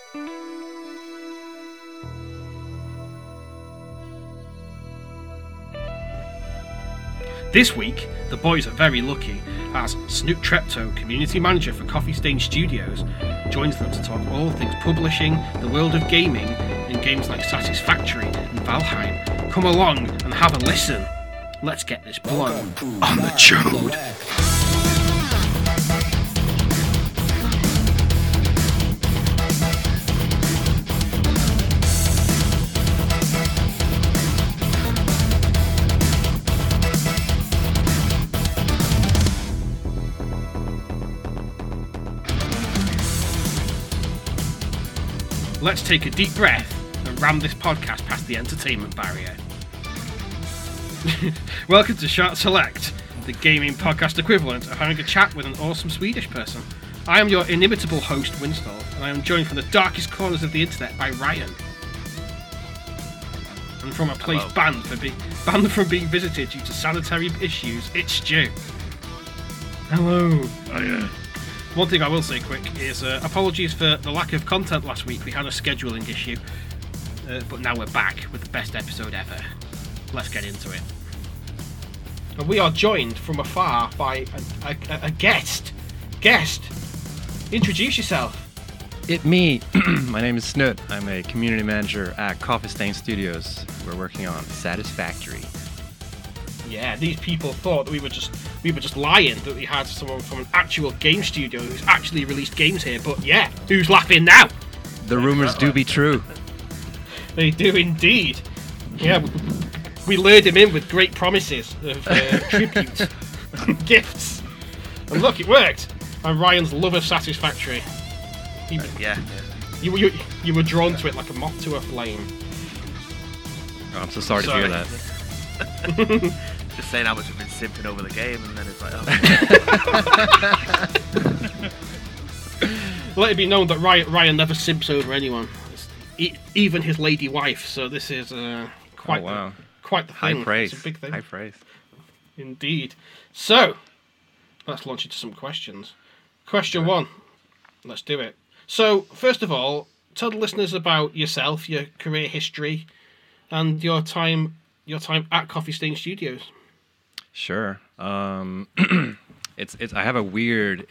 This week, the boys are very lucky as Snoop Treptow, community manager for Coffee Stain Studios, joins them to talk all things publishing, the world of gaming, and games like Satisfactory and Valheim. Come along and have a listen. Let's get this blown on the chode. Let's take a deep breath and ram this podcast past the entertainment barrier. Welcome to Short Select, the gaming podcast equivalent of having a chat with an awesome Swedish person. I am your inimitable host, Winstall, and I am joined from the darkest corners of the internet by Ryan. And from a place banned from being visited due to sanitary issues, it's Stu. Hello. Oh yeah. One thing I will say quick is apologies for the lack of content last week. We had a scheduling issue, but now we're back with the best episode ever. Let's get into it. And we are joined from afar by a guest. Guest, introduce yourself. It me. My name is Snoot. I'm a community manager at Coffee Stain Studios. We're working on Satisfactory. Yeah, these people thought that we were just lying, that we had someone from an actual game studio who's actually released games here, but yeah, who's laughing now? The rumors do be true. They do indeed. Yeah, we lured him in with great promises of tribute and gifts. And look, it worked. And Ryan's love of Satisfactory. You were drawn to it like a moth to a flame. Oh, I'm so sorry to hear that. Just saying how much I've been simping over the game, and then it's like, oh. Let it be known that Ryan never simps over anyone, even his lady wife. So this is quite the thing. High praise. It's a big thing. High praise. Indeed. So let's launch into some questions. Question one. Let's do it. So first of all, tell the listeners about yourself, your career history, and your time at Coffee Stain Studios. Sure. It's I have a weird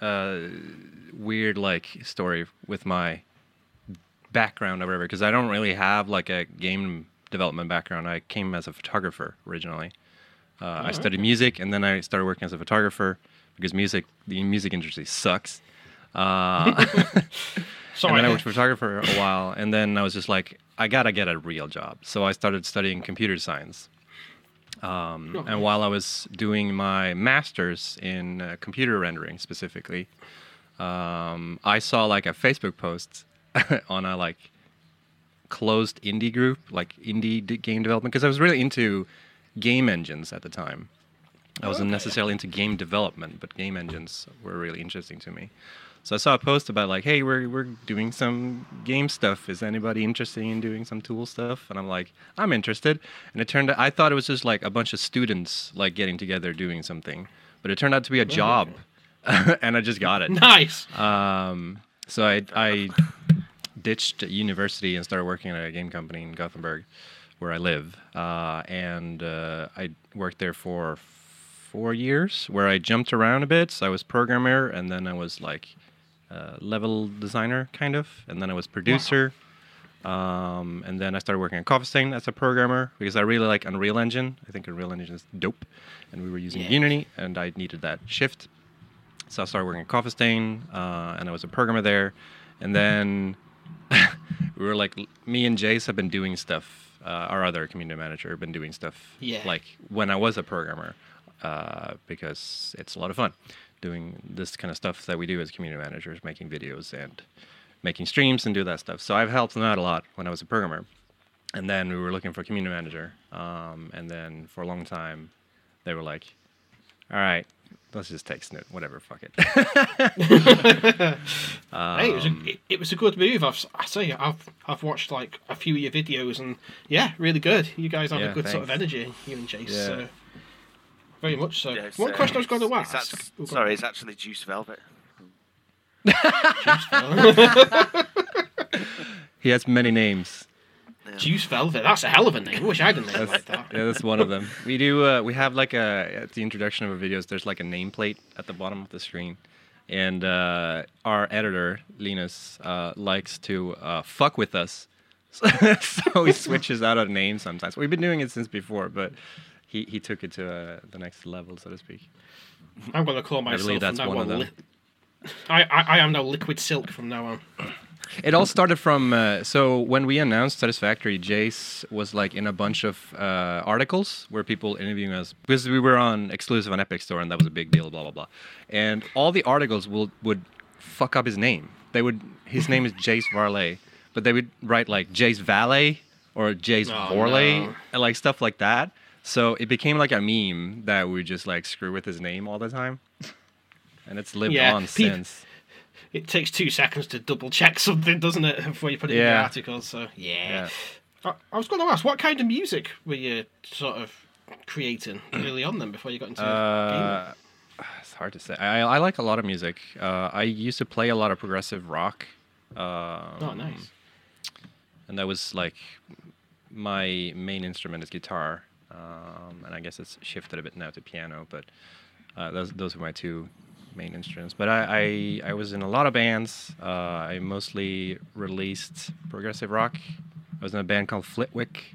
story with my background or whatever, because I don't really have like a game development background. I came as a photographer originally. I studied music, and then I started working as a photographer because the music industry sucks. And then I worked for a photographer a while, and then I was just like, I gotta get a real job. So I started studying computer science. And while I was doing my master's in computer rendering specifically, I saw like a Facebook post on a like closed indie group, like indie game development, because I was really into game engines at the time. I wasn't necessarily into game development, but game engines were really interesting to me. So I saw a post about like, hey, we're doing some game stuff. Is anybody interested in doing some tool stuff? And I'm like, I'm interested. And it turned out, I thought it was just like a bunch of students like getting together doing something, but it turned out to be a job, and I just got it. Nice. So I ditched university and started working at a game company in Gothenburg, where I live, and I worked there for 4 years, where I jumped around a bit. So I was programmer, and then I was like level designer, kind of, and then I was producer. Wow. And then I started working at Coffee Stain as a programmer because I really like Unreal Engine. I think Unreal Engine is dope, and we were using Unity, and I needed that shift. So I started working at Coffee Stain, and I was a programmer there. And then we were like, me and Jace have been doing stuff. Our other community manager have been doing stuff like when I was a programmer, because it's a lot of fun doing this kind of stuff that we do as community managers, making videos and making streams and do that stuff. So I've helped them out a lot when I was a programmer. And then we were looking for a community manager. And then for a long time, they were like, all right, let's just take Snoot, whatever, fuck it. Hey, it was a good move. I've watched like a few of your videos, and yeah, really good. You guys have a good sort of energy, you and Jace. Yeah. So, very much so. Yeah, one question I was going to ask. It's actually Juice Velvet. Juice Velvet. He has many names. Juice Velvet. That's a hell of a name. I wish I had a name like that. Yeah, that's one of them. We do. We have like at the introduction of our videos. There's like a nameplate at the bottom of the screen, and our editor Linus likes to fuck with us, so he switches out a name sometimes. We've been doing it since before, but he took it to the next level, so to speak. I'm going to call myself I believe that's from now one of on. them. I am now Liquid Silk from now on. It all started from so when we announced Satisfactory, Jace was like in a bunch of articles where people interviewing us because we were on exclusive on Epic Store and that was a big deal, blah blah blah. And all the articles would fuck up his name. His name is Jace Varley, but they would write like Jace Valet or Jace Vorley and like stuff like that. So it became like a meme that we just like screw with his name all the time, and it's lived on since. It takes 2 seconds to double check something, doesn't it, before you put it in the article? So yeah. I was going to ask, what kind of music were you sort of creating early on then before you got into gaming? It's hard to say. I like a lot of music. I used to play a lot of progressive rock. Nice. And that was like my main instrument is guitar, and I guess it's shifted a bit now to piano. But those were my 2 main instruments. But I was in a lot of bands. I mostly released progressive rock. I was in a band called Flitwick.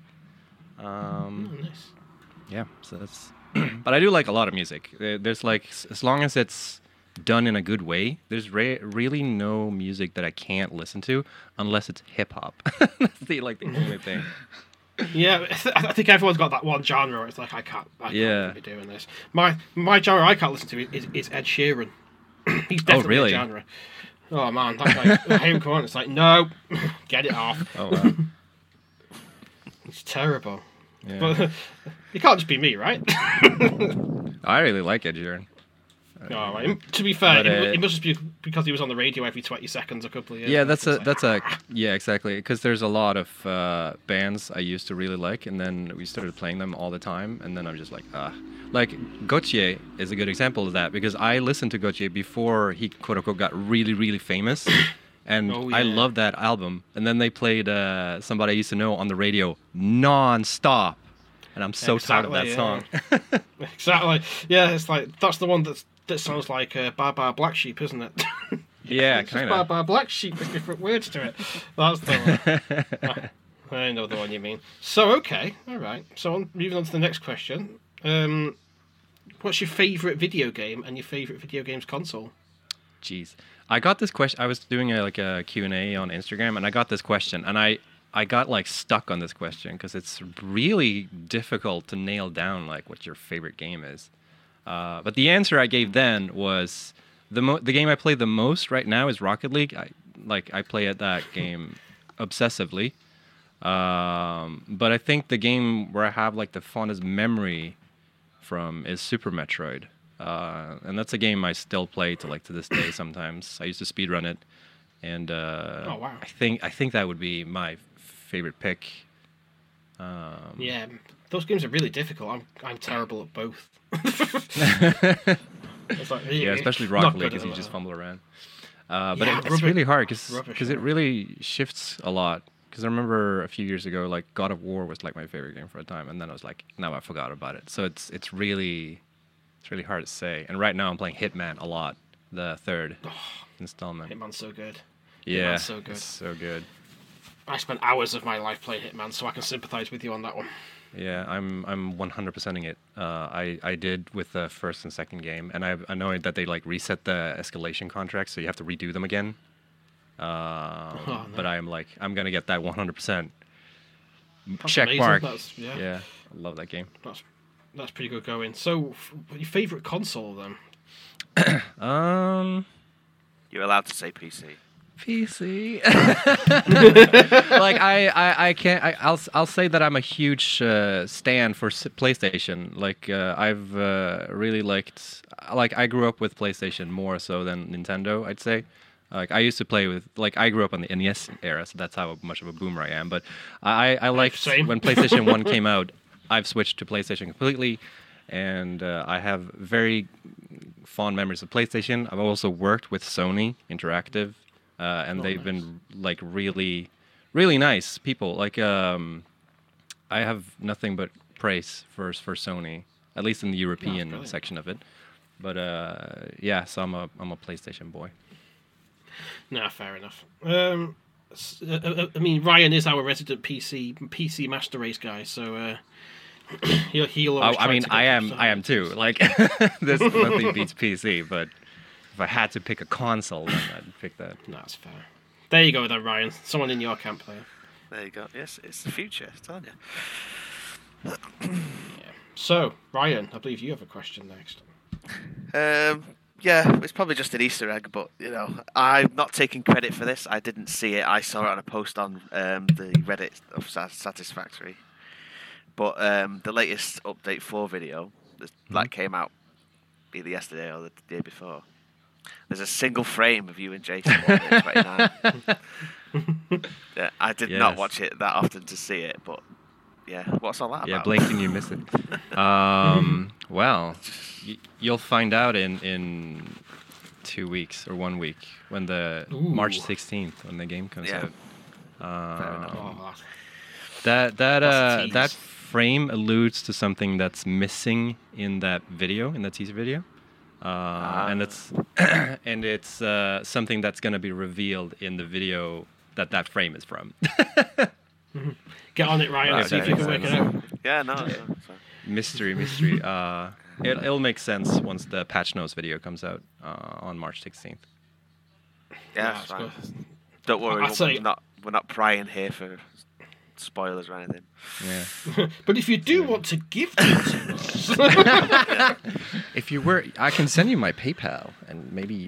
Nice. Yeah, so that's. But I do like a lot of music. There's like, as long as it's done in a good way, there's really no music that I can't listen to unless it's hip hop. That's the only thing. Yeah, I think everyone's got that one genre. It's like I can't be doing this. My genre I can't listen to is Ed Sheeran. He's definitely a genre. Oh man, that guy. I hear him come on. It's like no, get it off. Oh wow. It's terrible. Yeah. But it can't just be me, right? I really like Ed Sheeran. Oh, right. To be fair, But, it must just be because he was on the radio every 20 seconds a couple of years Yeah, ago. yeah, exactly. Because there's a lot of bands I used to really like, and then we started playing them all the time, and then I'm just like, Like Gautier is a good example of that because I listened to Gautier before he quote unquote got really really famous, and I loved that album. And then they played Somebody I Used to Know on the radio non-stop, and I'm so tired of that song. Exactly. Yeah, it's like that's the one that sounds like Bar Bar Black Sheep, isn't it? Yeah, kind of. Bar Bar Black Sheep with different words to it. That's the one. I know the one you mean. So okay, all right. So moving on to the next question. What's your favourite video game and your favourite video games console? Jeez, I got this question. I was doing a Q&A on Instagram, and I got this question, and I got like stuck on this question because it's really difficult to nail down like what your favorite game is. But the answer I gave then was the game I play the most right now is Rocket League. I play at that game obsessively. But I think the game where I have like the fondest memory from is Super Metroid. And that's a game I still play to this day sometimes. I used to speedrun it, and oh wow. I think that would be my favorite pick. Yeah, those games are really difficult. I'm terrible at both. Yeah, especially Rocket League because you just fumble around. But it's really hard because it really shifts a lot. Because I remember a few years ago, like God of War was like my favorite game for a time, and then I was like, now I forgot about it. So it's really hard to say. And right now I'm playing Hitman a lot, the 3rd installment. Hitman's so good. Yeah, Hitman's so good. It's so good. I spent hours of my life playing Hitman, so I can sympathise with you on that one. Yeah, I'm 100%ing it. I did with the first and second game, and I know that they like reset the escalation contracts, so you have to redo them again. No. But I'm gonna get that 100%. Check amazing. mark. Yeah, I love that game. That's pretty good going. So, your favourite console then? You're allowed to say PC. PC. Like I can't. I'll say that I'm a huge stan for PlayStation. Like I've really liked. Like I grew up with PlayStation more so than Nintendo, I'd say. Like I used to play with, like I grew up on the NES era, so that's how much of a boomer I am. But I liked when PlayStation 1 came out. I've switched to PlayStation completely, and I have very fond memories of PlayStation. I've also worked with Sony Interactive and they've been like really, really nice people. Like I have nothing but praise for Sony, at least in the European section of it. But yeah, so I'm a PlayStation boy. Nah, fair enough. I mean, Ryan is our resident PC Master Race guy, so he'll always I try mean, to I get am too. Like, there's nothing beats PC, but if I had to pick a console, then I'd pick that. No, that's fair. There you go, then, Ryan. Someone in your camp there. There you go. Yes, it's the future. I'm telling you. So, Ryan, I believe you have a question next. Yeah, it's probably just an Easter egg, but I'm not taking credit for this. I didn't see it. I saw it on a post on the Reddit of Satisfactory. But the latest update 4 video that came out either yesterday or the day before. There's a single frame of you and Jason walking at 29. Yeah, I did not watch it that often to see it, but yeah, what's all that about? Yeah, blinking you miss it. Well, you'll find out in 2 weeks or 1 week when the March 16th when the game comes out. That frame alludes to something that's missing in that video, in that teaser video. And it's something that's going to be revealed in the video that frame is from. Get on it, Ryan. See if you can work it out. Yeah, no. Mystery. It'll make sense once the patch notes video comes out on March 16th. Yeah, that's fine. Don't worry, we're not prying here for spoilers or anything. Yeah. But if you do want to give them to us, if you were, I can send you my PayPal and maybe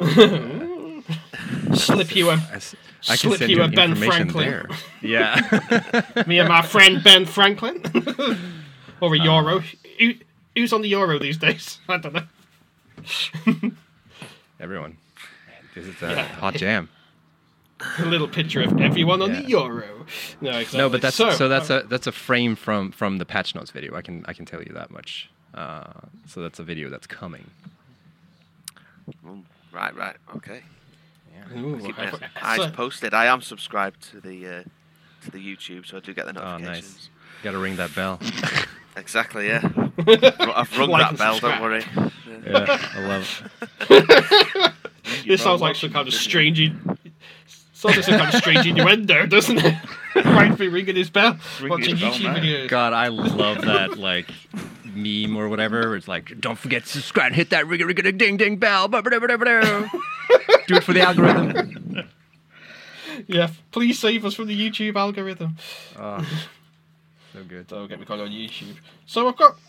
slip you a Ben Franklin. There. Yeah. Me and my friend Ben Franklin, or a euro. Who's on the euro these days? I don't know. Everyone. This is a hot jam. A little picture of everyone on the euro. No, exactly. No, but that's a frame from the patch notes video. I can tell you that much. So that's a video that's coming. Right. Okay. Yeah. Ooh, Keep my eyes posted. I am subscribed to the YouTube, so I do get the notifications. Oh, nice. You gotta ring that bell. Exactly. Yeah. I've rung that bell. Don't worry. Yeah, I love it. This sounds like some kind of strange. Sounds like some kind of strange innuendo, doesn't it? Right for ringing his bell, watching YouTube videos. God, I love that meme or whatever. Where it's like, don't forget to subscribe and hit that ring-a-ring-a-ding-ding bell. Do it for the algorithm. Yeah, please save us from the YouTube algorithm. Oh, so good. Don't get me caught on YouTube. So I've got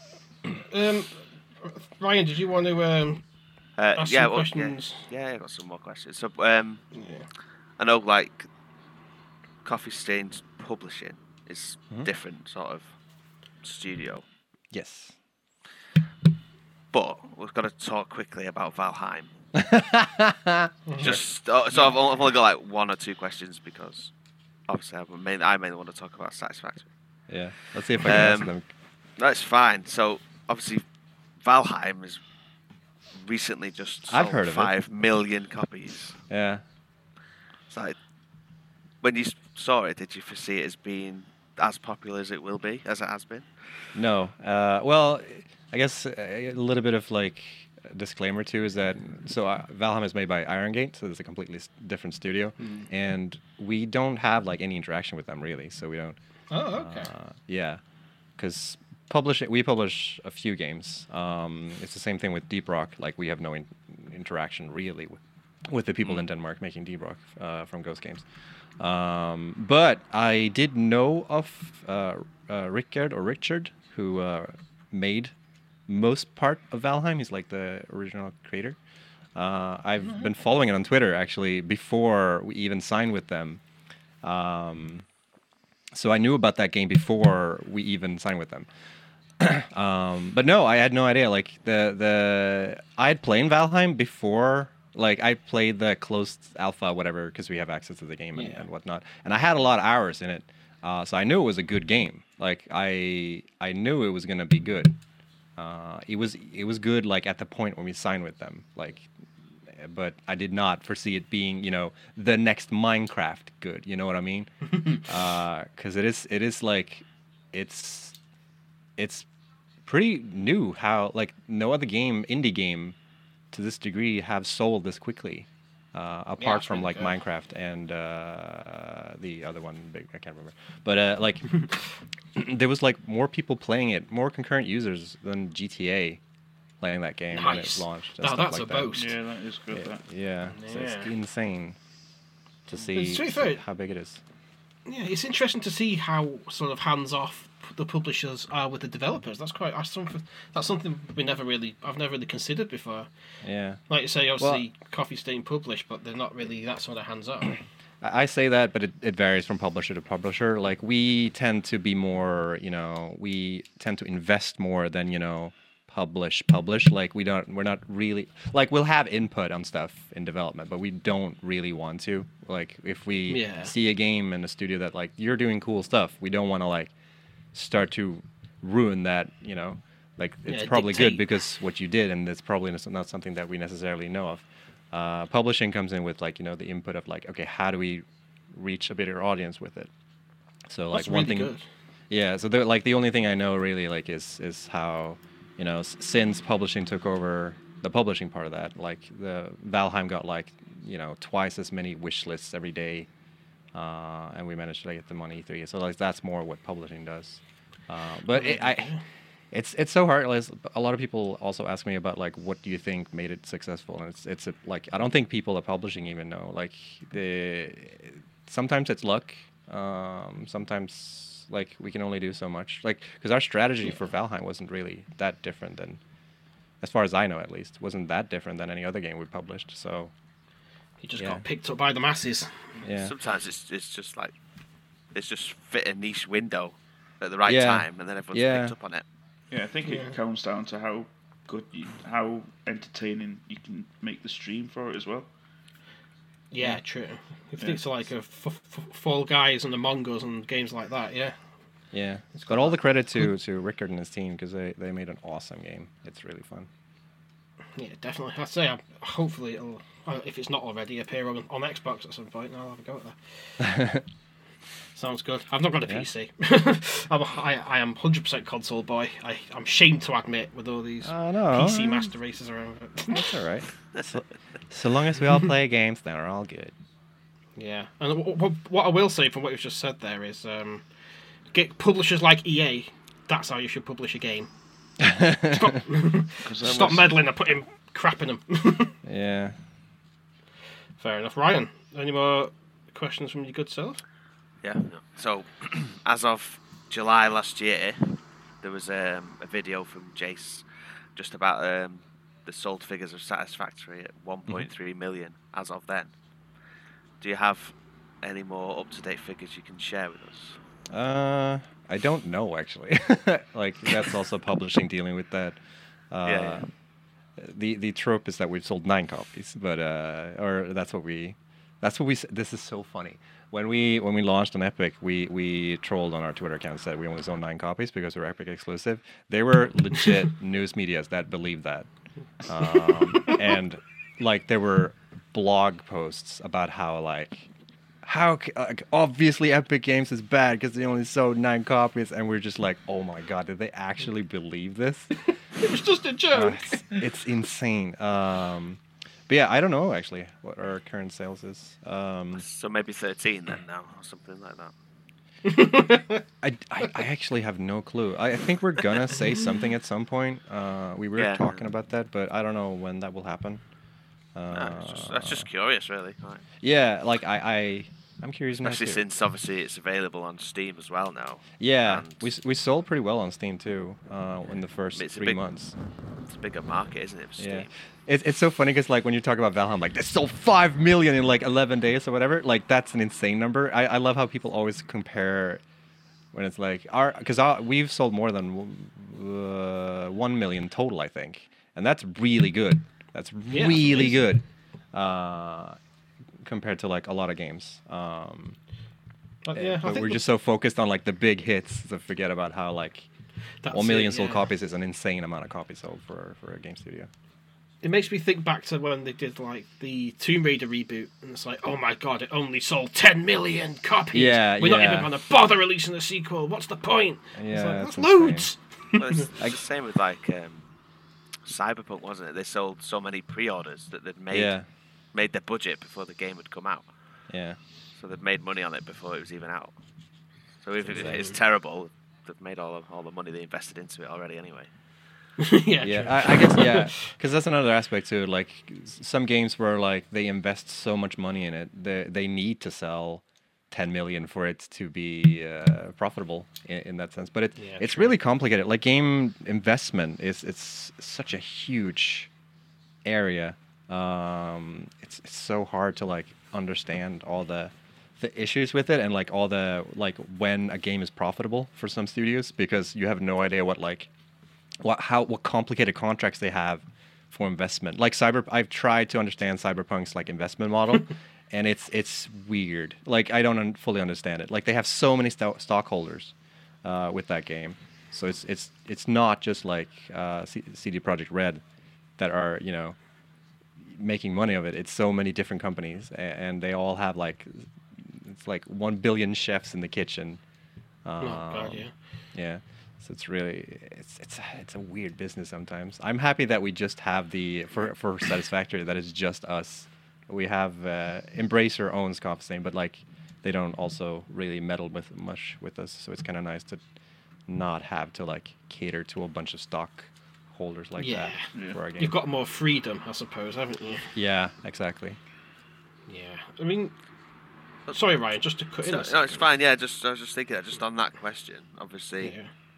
Ryan. Did you want to ask some questions? Yeah, I got some more questions. So I know Coffee Stains Publishing is different sort of studio. Yes. But we've got to talk quickly about Valheim. So I've only got one or two questions because obviously I mainly want to talk about Satisfactory. Yeah, let's see if I can answer them. That's fine. So obviously Valheim has recently just sold 5 million copies. Yeah. It's like, when you saw it, did you foresee it as being as popular as it has been? No. Well, I guess a little bit of disclaimer too is that Valheim is made by Iron Gate, so it's a completely different studio, and we don't have any interaction with them really, so we don't. Oh, okay. Yeah, because we publish a few games. It's the same thing with Deep Rock. We have no interaction really with the people in Denmark making Deep Rock from Ghost Games. But I did know of Richard, who made most part of Valheim. He's the original creator. I've been following it on Twitter actually before we even signed with them. So I knew about that game before we even signed with them. But no, I had no idea. I had played Valheim before. I played the closed alpha, whatever, because we have access to the game and whatnot. And I had a lot of hours in it, so I knew it was a good game. I knew it was gonna be good. It was good. At the point when we signed with them, but I did not foresee it being, the next Minecraft good. You know what I mean? Because it is like, it's pretty new how like no other indie game to this degree have sold this quickly. Apart from really like good. Minecraft and the other one, I can't remember. But like, there was like more people playing it, more concurrent users than GTA playing that game when it Nice. launched. And Now, stuff that's like a that. boast. Yeah, that is good. That. Yeah, so it's Yeah. insane to see to be fair- how big it is. Yeah, it's interesting to see how sort of hands off the publishers are with the developers. That's something I've never really considered before. Yeah. Like you say, obviously, Coffee Stain published, but they're not really that sort of hands off. I say that, but it varies from publisher to publisher. Like we tend to be more, we tend to invest more than, publish. Like we're not really, like we'll have input on stuff in development, but we don't really want to. Like if we see a game in a studio that like you're doing cool stuff, we don't want to like start to ruin that, like it's probably dictate. good because what you did, and it's probably not something that we necessarily know of. Publishing comes in with like the input of like, okay, how do we reach a bigger audience with it? So like That's one really thing, good. yeah. So like the only thing I know really like is how since publishing took over the publishing part of that, like the Valheim got like twice as many wish lists every day, and we managed to get them on E3. So like that's more what publishing does. But it's so hard. Like, a lot of people also ask me about like what do you think made it successful, and it's like I don't think people at publishing even know. Like sometimes it's luck. Sometimes like we can only do so much. Like because our strategy for Valheim wasn't really that different than, as far as I know at least, wasn't that different than any other game we published. So He just got picked up by the masses. yeah. Sometimes it's just like it's just fit a niche window at the right Yeah. time, and then everyone's picked up on it. Yeah, I think it comes down to how good, how entertaining you can make the stream for it as well. Yeah, true. If it's like a Fall Guys and Among Us and games like that, yeah. Yeah, but all the credit to Rickard and his team because they made an awesome game. It's really fun. Yeah, definitely. I'd say hopefully it'll, if it's not already, appear on Xbox at some point, and I'll have a go at that. Sounds good. I've not got a PC. I am 100% console boy. I'm ashamed to admit with all these PC master races around. That's all right. So long as we all play games, then we're all good. Yeah, and what I will say from what you've just said there is, get publishers like EA. That's how you should publish a game. Stop meddling and putting crap in them. Yeah. Fair enough. Ryan, any more questions from your good self? Yeah. So, as of July last year, there was a video from Jace just about the sold figures of Satisfactory at 1.3 million as of then. Do you have any more up-to-date figures you can share with us? I don't know actually. Like that's also publishing dealing with that. The trope is that we've sold 9 copies, but or that's what we. This is so funny. When we launched on Epic, we trolled on our Twitter account, said we only sold 9 copies because we're Epic exclusive. They were legit news medias that believed that, and like there were blog posts about how obviously Epic Games is bad because they only sold 9 copies, and we're just like, oh my god, did they actually believe this? It was just a joke. It's insane. But yeah, I don't know actually what our current sales is. So maybe 13 then now, or something like that. I actually have no clue. I think we're gonna say something at some point. We were talking about that, but I don't know when that will happen. That's just curious, really. Right. Yeah, like I'm curious now Especially too. since obviously it's available on Steam as well now. Yeah, And we sold pretty well on Steam too in the first It's a 3 big- months. It's a bigger market, isn't it, for Steam? Yeah, it's so funny because like when you talk about Valheim, like they sold 5 million in like 11 days or whatever. Like that's an insane number. I love how people always compare when it's like we've sold more than 1 million total, I think, and that's really good. That's really good compared to like a lot of games. But But we're just so focused on like the big hits to forget about how like 1 million sold copies is an insane amount of copies sold for a game studio. It makes me think back to when they did like the Tomb Raider reboot, and it's like, oh my god, it only sold 10 million copies. Yeah, We're not yeah. even going to bother releasing a sequel. What's the point? Yeah, it's like, that's that's loads. Well, it's the same with like Cyberpunk, wasn't it? They sold so many pre-orders that they'd made their budget before the game had come out. Yeah. So they'd made money on it before it was even out. So if it's terrible, they've made all the money they invested into it already anyway. Yeah, I guess, yeah, because that's another aspect too. Like some games where like they invest so much money in it, they need to sell 10 million for it to be profitable in that sense. But it's really complicated. Like game investment it's such a huge area. It's so hard to like understand all the issues with it and like all the like when a game is profitable for some studios, because you have no idea what complicated contracts they have for investment. Like I've tried to understand Cyberpunk's like investment model, and it's weird. Like I don't fully understand it. Like they have so many stockholders with that game, so it's not just like CD Projekt Red that are making money of it. It's so many different companies, and they all have like it's like 1 billion chefs in the kitchen. Yeah. So it's really it's a weird business sometimes. I'm happy that we just have for Satisfactory that it's just us. We have Embracer owns Coffee Stain, but like they don't also really meddle much with us. So it's kind of nice to not have to like cater to a bunch of stock holders like that for our game. You've got more freedom, I suppose, haven't you? Yeah, exactly. Yeah, I mean, sorry, Ryan, just to cut in. No, it's fine. Yeah, I was just thinking that just on that question. Obviously,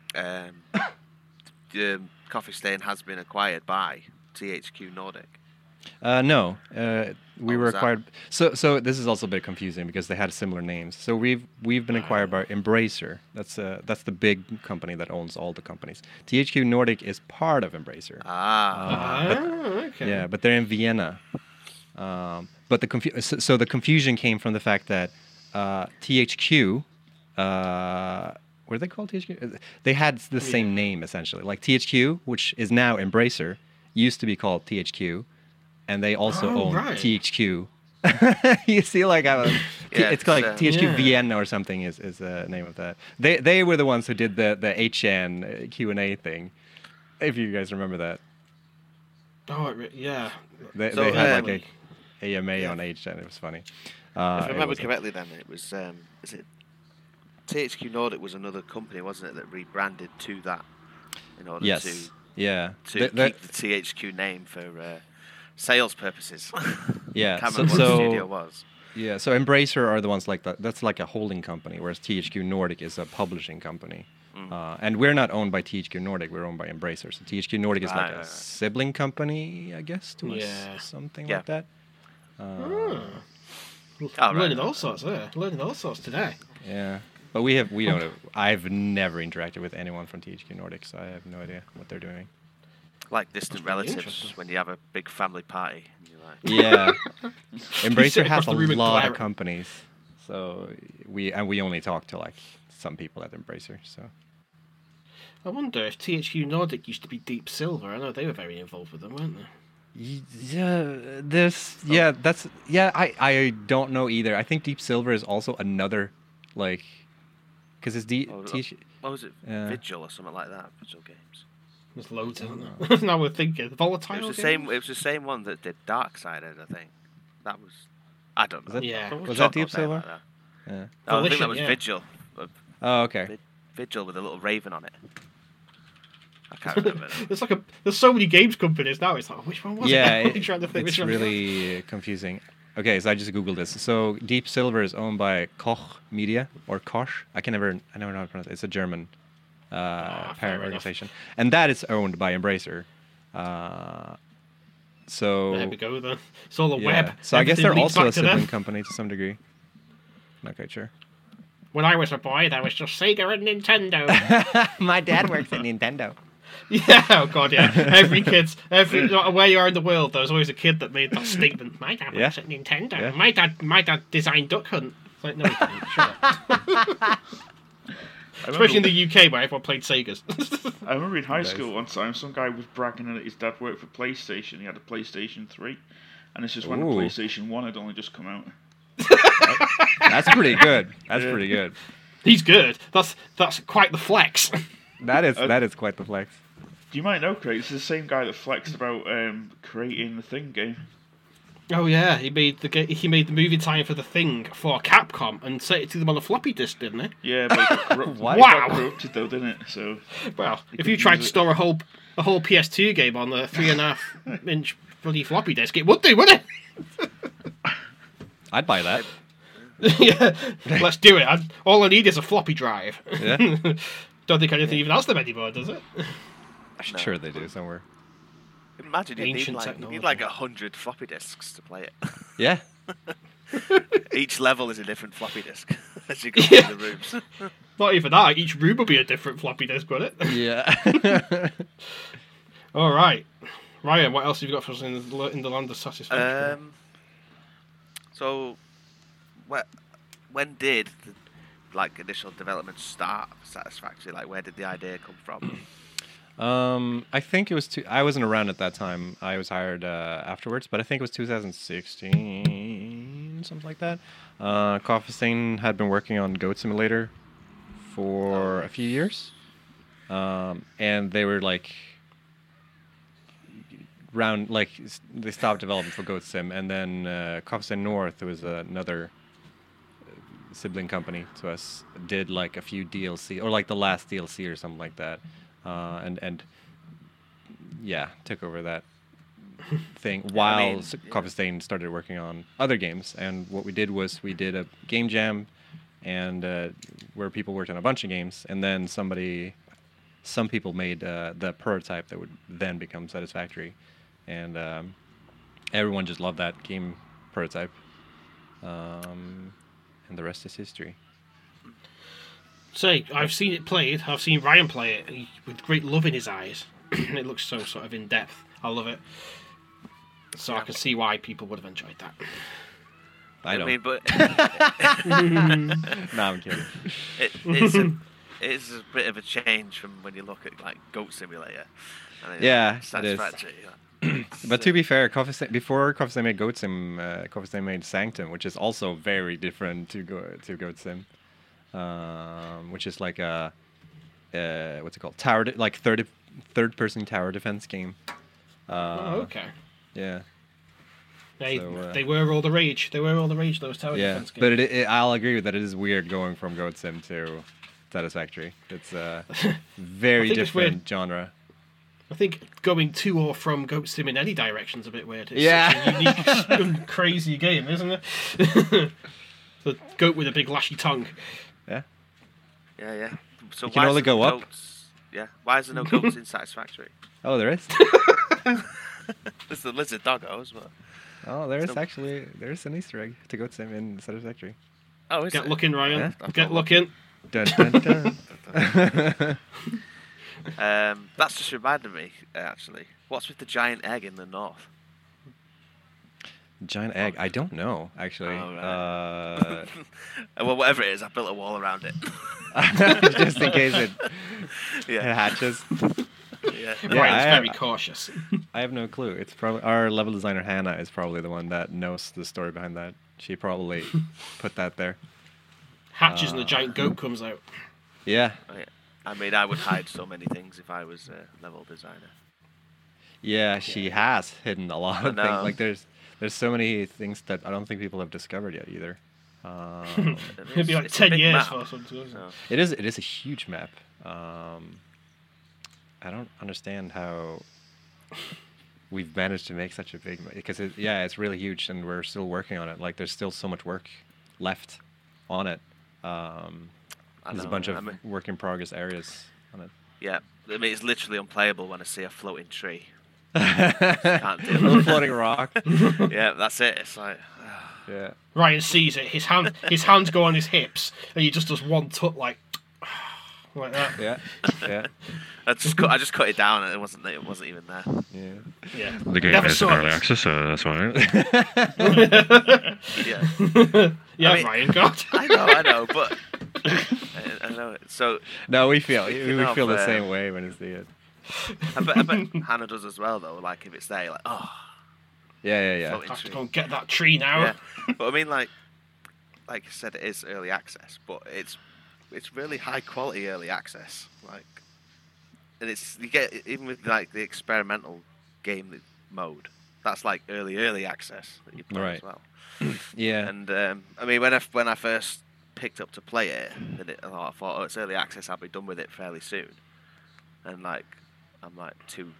Coffee Stain has been acquired by THQ Nordic. No, we were was that? acquired. So this is also a bit confusing because they had similar names. So we've been acquired by Embracer. That's the big company that owns all the companies. THQ Nordic is part of Embracer. Okay. Yeah, but they're in Vienna. But the confusion came from the fact that THQ. What are they called? THQ. They had the same name essentially. Like THQ, which is now Embracer, used to be called THQ. And they also own THQ. You see, like it's called like THQ Vienna or something is the name of that. They were the ones who did the HN Q&A thing, if you guys remember that. Oh, yeah. They had like a AMA on HN. It was funny. If I remember correctly, then it was is it THQ Nordic was another company, wasn't it, that rebranded to that in order to keep the THQ name for sales purposes. Yeah. Can't remember what the studio was. Yeah. So Embracer are the ones like that. That's like a holding company, whereas THQ Nordic is a publishing company. And we're not owned by THQ Nordic. We're owned by Embracer. So THQ Nordic is like a sibling company, I guess, to us, something like that. Learning all sorts there. Learning all sorts today. Yeah. But we don't have, I've never interacted with anyone from THQ Nordic, so I have no idea what they're doing. Like distant relatives when you have a big family party. And you're like, yeah. Embracer has a lot of companies, so we only talk to like some people at Embracer. So I wonder if THQ Nordic used to be Deep Silver. I know they were very involved with them, weren't they? I don't know either. I think Deep Silver is also another like because it's what was it? Vigil or something like that. Vigil Games. There's loads, isn't there? Now we're thinking Volatile. It was the same one that did Darksiders, I think. That was, I don't know. Was that Deep Silver? Like that. No, I think that was Vigil. Oh, okay. Vigil with a little raven on it. I can't remember. There's so many games companies now. It's like, which one was it? I'm trying to think it's really confusing. Okay, so I just googled this. So Deep Silver is owned by Koch Media or Koch. I never know how to pronounce it. It's a German parent organization, and that is owned by Embracer. So there we go. Then it's all a web. So I guess they're also a sibling company to some degree. Not quite sure. When I was a boy, there was just Sega and Nintendo. My dad works at Nintendo. Yeah, oh god, yeah. Every no matter where you are in the world, there's always a kid that made that statement. My dad works at Nintendo. Yeah. My dad designed Duck Hunt. It's like, no, he didn't. Shut up. Especially in the UK where everyone played Segas. I remember in high Nice. school one time, some guy was bragging that his dad worked for PlayStation. He had a PlayStation 3, and this is when the Ooh. PlayStation 1 had only just come out. That's pretty good. That's pretty good. He's good. That's quite the flex. That is quite the flex. You might know, Craig. It's the same guy that flexed about creating the Thing game. Oh yeah, he made the movie tie for The Thing for Capcom and set it to them on a floppy disk, didn't he? Yeah, but it got corrupted. Wow. It got corrupted though, didn't it? So Well, if couldn't you tried to use it. store a whole PS2 game on a 3.5 inch bloody floppy disk, it would do, wouldn't it? I'd buy that. Yeah, let's do it. All I need is a floppy drive. Yeah. Don't think anything even else them anymore, does it? I'm sure they do somewhere. Imagine you need Ancient like technology. 100 floppy disks to play it. Yeah. Each level is a different floppy disk as you go Yeah. through the rooms. Not even that. Each room will be a different floppy disk, won't it? Yeah. All right, Ryan. What else have you got for us in the land of satisfaction? So, when did the initial development start for Satisfactory? Like, where did the idea come from? I think it was. I wasn't around at that time. I was hired afterwards, but I think it was 2016, something like that. Coffee Stain had been working on Goat Simulator for a few years, and they were they stopped development for Goat Sim, and then Coffee Stain North, who was another sibling company to us, did a few DLC or the last DLC or something like that. And yeah, took over that thing while Coffee Stain started working on other games. And what we did was we did a game jam, and where people worked on a bunch of games, and then some people made the prototype that would then become Satisfactory, and everyone just loved that game prototype, and the rest is history. Say, I've seen it played. I've seen Ryan play it with great love in his eyes. It looks so sort of in depth. I love it. So I can see why people would have enjoyed that. I don't. mean, but No, I'm kidding. it's a bit of a change from when you look at Goat Simulator. And Yeah, it is. Satisfactory. But to be fair, before Coffee Stain made Goat Sim, Coffee Stain made Sanctum, which is also very different to Goat Sim, which is like a what's it called? Third-person tower defense game. Oh, okay. Yeah. They were all the rage. They were all the rage, those tower Yeah, defense games. but I'll agree with that. It is weird going from Goat Sim to Satisfactory. It's a very think it's weird. different genre. I think going to or from Goat Sim in any direction's a bit weird. It's Yeah. such a unique and crazy game, isn't it? The goat with a big lashy tongue. Yeah. Yeah. So You can why only is there go no up. Goats? Yeah. Why is there no goats in Satisfactory? Oh, there is. There's the lizard doggos, but Oh, there's So- actually there's an Easter egg to Goat Sim in Satisfactory. is Get it? looking, Ryan. Yeah. Get looking. Dun dun dun. That's just reminded me, actually. What's with the giant egg in the north? Giant egg. I don't know actually. Oh, Well, whatever it is, I built a wall around it. Just in case it Yeah. hatches. Yeah. Yeah, Ryan's I- very cautious. I have no clue. It's probably our level designer Hannah is probably the one that knows the story behind that. She probably put that there. Hatches and the giant goat comes out. Yeah. I mean, I would hide so many things if I was a level designer. Yeah, she has hidden a lot of I know. things. Like there's so many things that I don't think people have discovered yet either. It'd be like It's a 10 big years map, or something. Isn't it? so- It is a huge map. I don't understand how we've managed to make such a big because it's really huge and we're still working on it. Like there's still so much work left on it. There's a bunch of work in progress areas on it. Yeah, I mean, it's literally unplayable when I see a floating tree. Can't do it. a floating rock. Yeah, that's it. It's like, Yeah. Ryan sees it. His hands go on his hips, and he just does one tut like that. Yeah. Yeah. I just cut it down, and it wasn't even there. Yeah. Yeah. The game Never is saw in early it. access, so that's why. Yeah, Yeah, I mean- Ryan, God. I know, but know. So No, we feel speaking we of, feel the same way when we see it. I bet Hannah does as well, though. Like if it's there, you're like, oh, Yeah. floating I have to tree. go and get that tree now. Yeah, but I mean, like I said, it is early access, but it's really high quality early access. Like, and you get even with like the experimental game mode. That's like early access that you play Right. as well. Yeah. And I mean, when I first picked up to play it, I thought, oh, it's early access. I'll be done with it fairly soon. And like, I'm like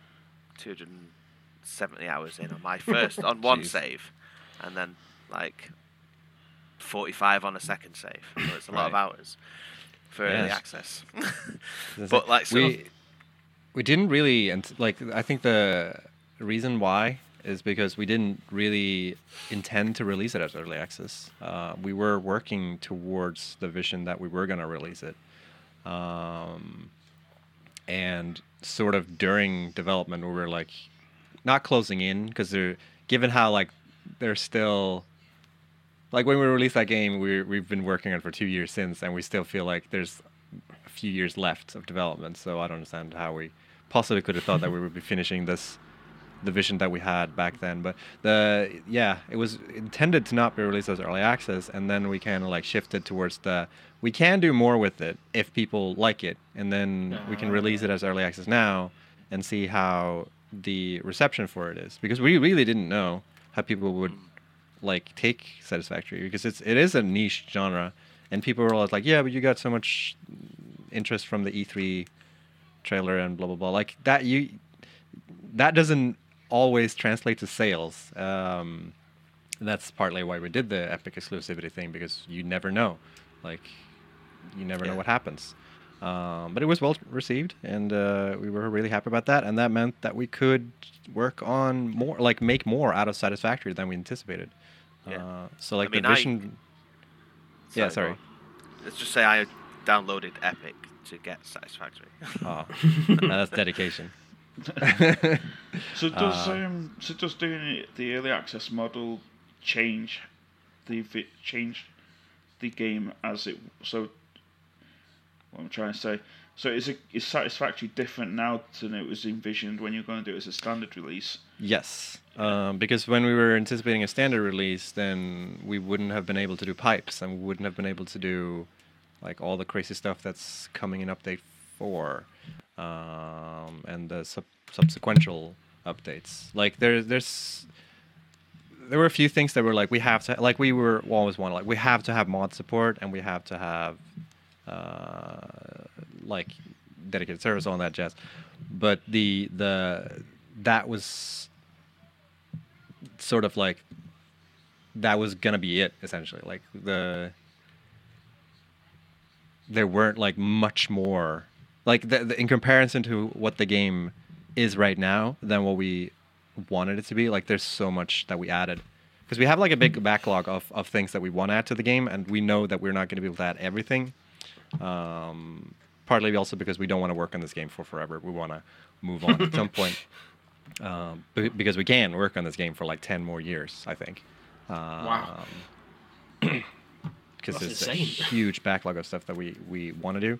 270 hours in on my first on one Jeez. save, and then like 45 on a second save. So it's a lot of Right. hours for early Yes. access. But like, so we didn't really, and like I think the reason why is because we didn't really intend to release it as early access. We were working towards the vision that we were going to release it, and sort of during development we were like not closing in because given how like they're still. Like when we released that game, we've been working on it for 2 years since, and we still feel like there's a few years left of development. So I don't understand how we possibly could have thought that we would be finishing the vision that we had back then. But it was intended to not be released as early access, and then we kind of like shifted towards we can do more with it if people like it, and then we can release it as early access now and see how the reception for it is, because we really didn't know how people would like take Satisfactory, because it is a niche genre, and people were always like, yeah, but you got so much interest from the E3 trailer and blah blah blah, like that doesn't always translate to sales. That's partly why we did the Epic exclusivity thing, because you never know, like you never know what happens. But it was well received, and we were really happy about that, and that meant that we could work on more, like make more out of Satisfactory than we anticipated. Yeah. So like I mean, the vision. Sorry, Sorry. go on. Let's just say I downloaded Epic to get Satisfactory. Oh, that's dedication. So does doing the early access model change the game as it? So what I'm trying to say. So is Satisfactory different now than it was envisioned when you're going to do it as a standard release? Yes, because when we were anticipating a standard release, then we wouldn't have been able to do pipes, and we wouldn't have been able to do like all the crazy stuff that's coming in Update 4, and the subsequential updates. Like there were a few things that were like we have to, like we were always wanted, like we have to have mod support, and we have to have like dedicated servers, all that jazz. But that was sort of like that was gonna be it essentially. Like there weren't like much more, like in comparison to what the game is right now than what we wanted it to be. Like there's so much that we added, because we have like a big backlog of things that we want to add to the game, and we know that we're not going to be able to add everything. Partly also because we don't want to work on this game for forever. We want to move on at some point, because we can work on this game for like 10 more years, I think. Wow. Because That's there's a insane. huge backlog of stuff that we want to do.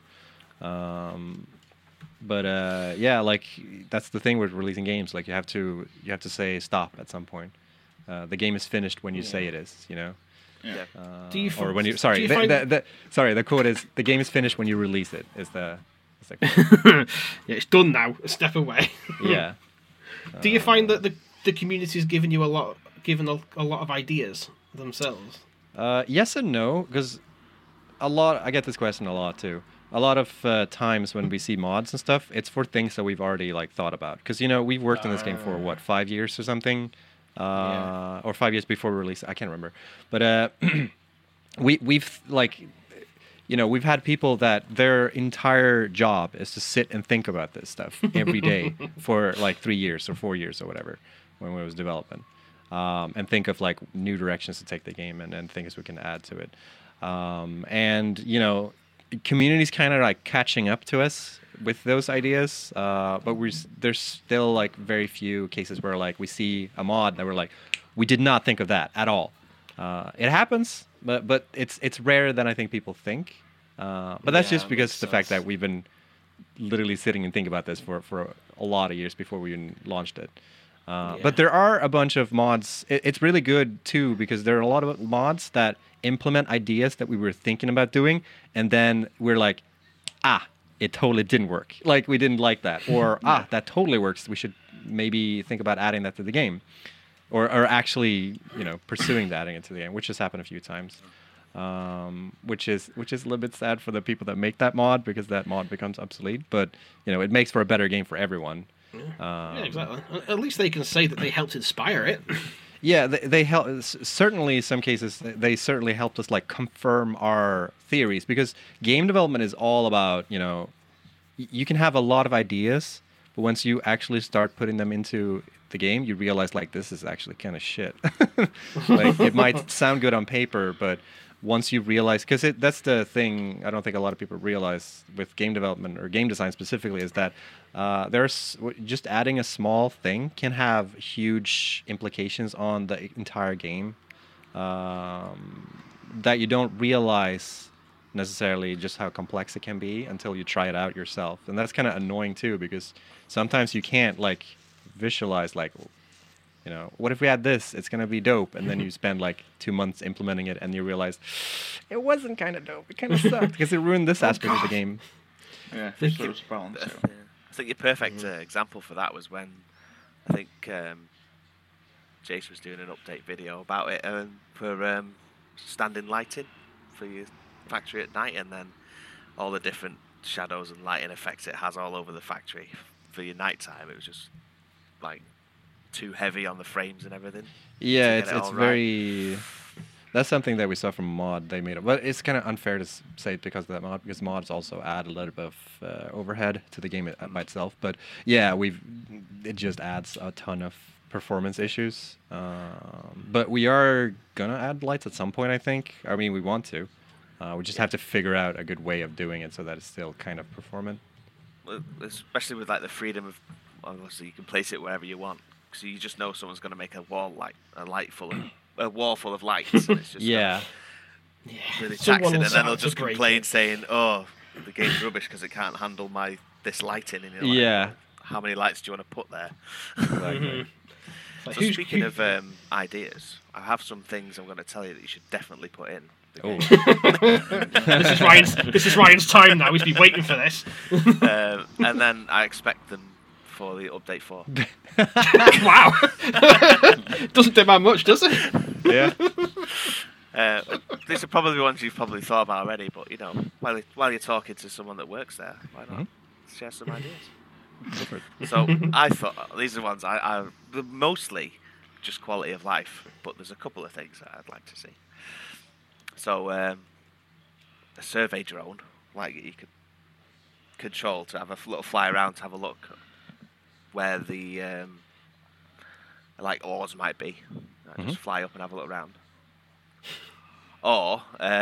But yeah, like that's the thing with releasing games. Like you have to say stop at some point. The game is finished when you say it is, you know. Yeah. Do you Or when you do sorry, you find- the quote is the game is finished when you release it. Is the quote. Yeah, it's done now. A step away. Yeah. Do you find that the community's given you a lot of ideas themselves? Yes and no, because I get this question a lot too. A lot of times when we see mods and stuff, it's for things that we've already like thought about. Because we've worked on this game for what, 5 years or something, or 5 years before we released it. I can't remember, but we've like, we've had people that their entire job is to sit and think about this stuff every day for like 3 years or 4 years or whatever when we was developing, and think of like new directions to take the game and things we can add to it, and community's kind of like catching up to us with those ideas, but there's still like very few cases where like we see a mod that we're like, we did not think of that at all. It happens, but it's rarer than I think people think. But that's Yeah, just because makes the fact sense. that we've been literally sitting and thinking about this for a lot of years before we even launched it. Yeah. But there are a bunch of mods. It's really good too because there are a lot of mods that implement ideas that we were thinking about doing, and then we're like, it totally didn't work. Like we didn't like that, or that totally works. We should maybe think about adding that to the game, or actually pursuing adding it to the game, which has happened a few times. Which is a little bit sad for the people that make that mod because that mod becomes obsolete. But it makes for a better game for everyone. Yeah, exactly. At least they can say that they helped inspire it. Yeah, they help. Certainly, some cases they certainly helped us like confirm our theories because game development is all about you can have a lot of ideas, but once you actually start putting them into the game, you realize like this is actually kind of shit. Like it might sound good on paper, but once you realize, because that's the thing I don't think a lot of people realize with game development or game design specifically is that there's just adding a small thing can have huge implications on the entire game that you don't realize necessarily just how complex it can be until you try it out yourself. And that's kind of annoying too because sometimes you can't like visualize like what if we had this? It's gonna be dope, and then you spend like 2 months implementing it, and you realize it wasn't kind of dope. It kind of sucked because it ruined this aspect of the game. Yeah, Thank so you. it's balance. I think your perfect example for that was when I think Jace was doing an update video about it for standing lighting for your factory at night, and then all the different shadows and lighting effects it has all over the factory for your nighttime. It was just like too heavy on the frames and everything. Yeah, to get it it's all right. very. That's something that we saw from mod they made, but it's kind of unfair to say it because of that mod, because mods also add a little bit of overhead to the game by itself. But yeah, it just adds a ton of performance issues. But we are gonna add lights at some point, I think. I mean, we want to. We just have to figure out a good way of doing it so that it's still kind of performant. Especially with like the freedom of, obviously you can place it wherever you want, so you just know someone's going to make a wall full of lights, and it's just Yeah. really Someone taxing, will and then they'll start to just break complain it. saying, "Oh, the game's rubbish because it can't handle this lighting." And you're like, Yeah. how many lights do you want to put there? Exactly. Like, So speaking of ideas, I have some things I'm going to tell you that you should definitely put in. the Oh. game. this is Ryan's time now. He's been waiting for this. And then I expect them for the update 4. Wow. Doesn't demand much, does it? Yeah. These are probably ones you've probably thought about already, but while you're talking to someone that works there, why not share some ideas? So I thought these are ones they're mostly just quality of life, but there's a couple of things that I'd like to see. So a survey drone, like you could control to have a little fly around to have a look where the like ores might be. Just fly up and have a look around. Or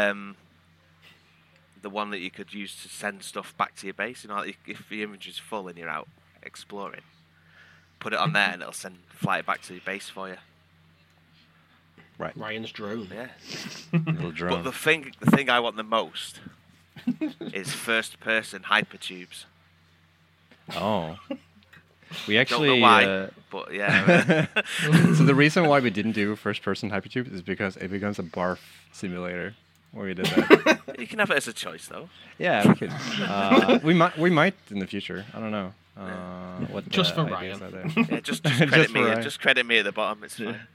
the one that you could use to send stuff back to your base. Like if the image is full and you're out exploring, put it on there and it'll fly it back to your base for you. Right. Ryan's drone. Yeah. Little But drone. the thing I want the most is first-person hypertubes. Oh. We Don't actually. know why, but yeah. So the reason why we didn't do first-person hypertube is because it becomes a barf simulator. Where we did that. You can have it as a choice though. Yeah, we could. We might in the future. I don't know. What Just the for ideas Ryan. are there. Yeah, just credit Just me. for Ryan. Just credit me at the bottom. It's fine.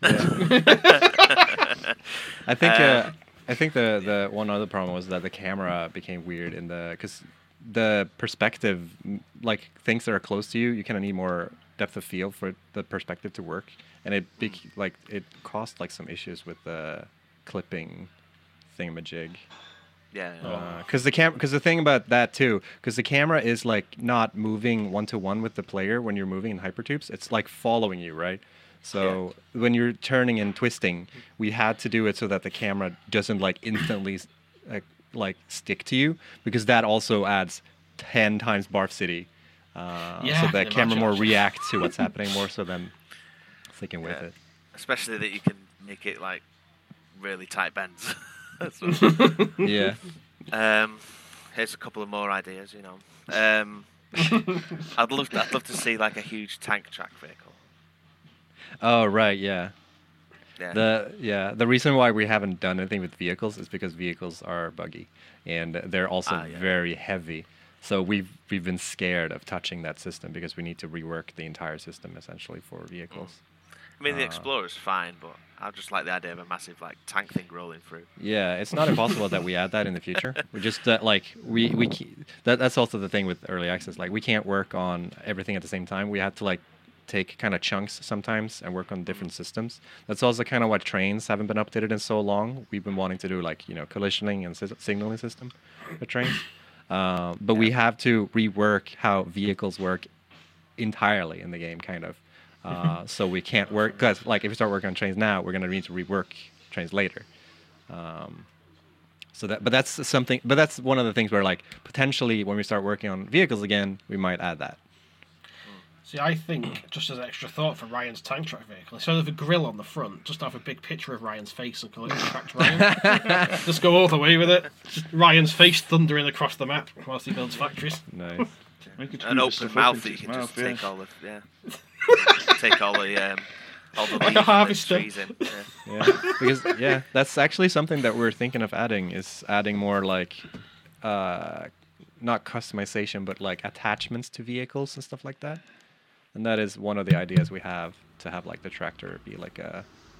I think the one other problem was that the camera became weird because the perspective, like things that are close to you, you kind of need more depth of field for the perspective to work, and it caused like some issues with the clipping thingamajig. Yeah. Because the thing about that too, because the camera is like not moving 1-to-1 with the player when you're moving in hypertubes. It's like following you, right? So when you're turning and twisting, we had to do it so that the camera doesn't like instantly like stick to you, because that also adds 10 times Barf City. So I the can camera imagine. more reacts to what's happening more so than sticking with Yeah. it. Especially that you can make it like really tight bends. Yeah. Here's a couple of more ideas. I'd love to see like a huge tank track vehicle. Oh right, yeah. Yeah. The reason why we haven't done anything with vehicles is because vehicles are buggy and they're also very heavy. So we've been scared of touching that system because we need to rework the entire system essentially for vehicles. I mean, the Explorer's fine, but I just like the idea of a massive like tank thing rolling through. Yeah, it's not impossible that we add that in the future. We just that's also the thing with early access. Like we can't work on everything at the same time. We have to like take kind of chunks sometimes and work on different systems. That's also kind of why trains haven't been updated in so long. We've been wanting to do like collisioning and signaling system for trains, but we have to rework how vehicles work entirely in the game, kind of. So we can't work because, like, if we start working on trains now, we're going to need to rework trains later. But that's one of the things where, like, potentially when we start working on vehicles again, we might add that. See, I think, just as an extra thought for Ryan's tank track vehicle, instead of a grill on the front, just have a big picture of Ryan's face and call it Tracked Ryan. Just go all the way with it. Just Ryan's face thundering across the map whilst he builds factories. Nice. An open mouth that you can just take all the take all the like a harvester. trees in. Because that's actually something that we're thinking of adding more like not customization but like attachments to vehicles and stuff like that. And that is one of the ideas we have, to have like the tractor be like a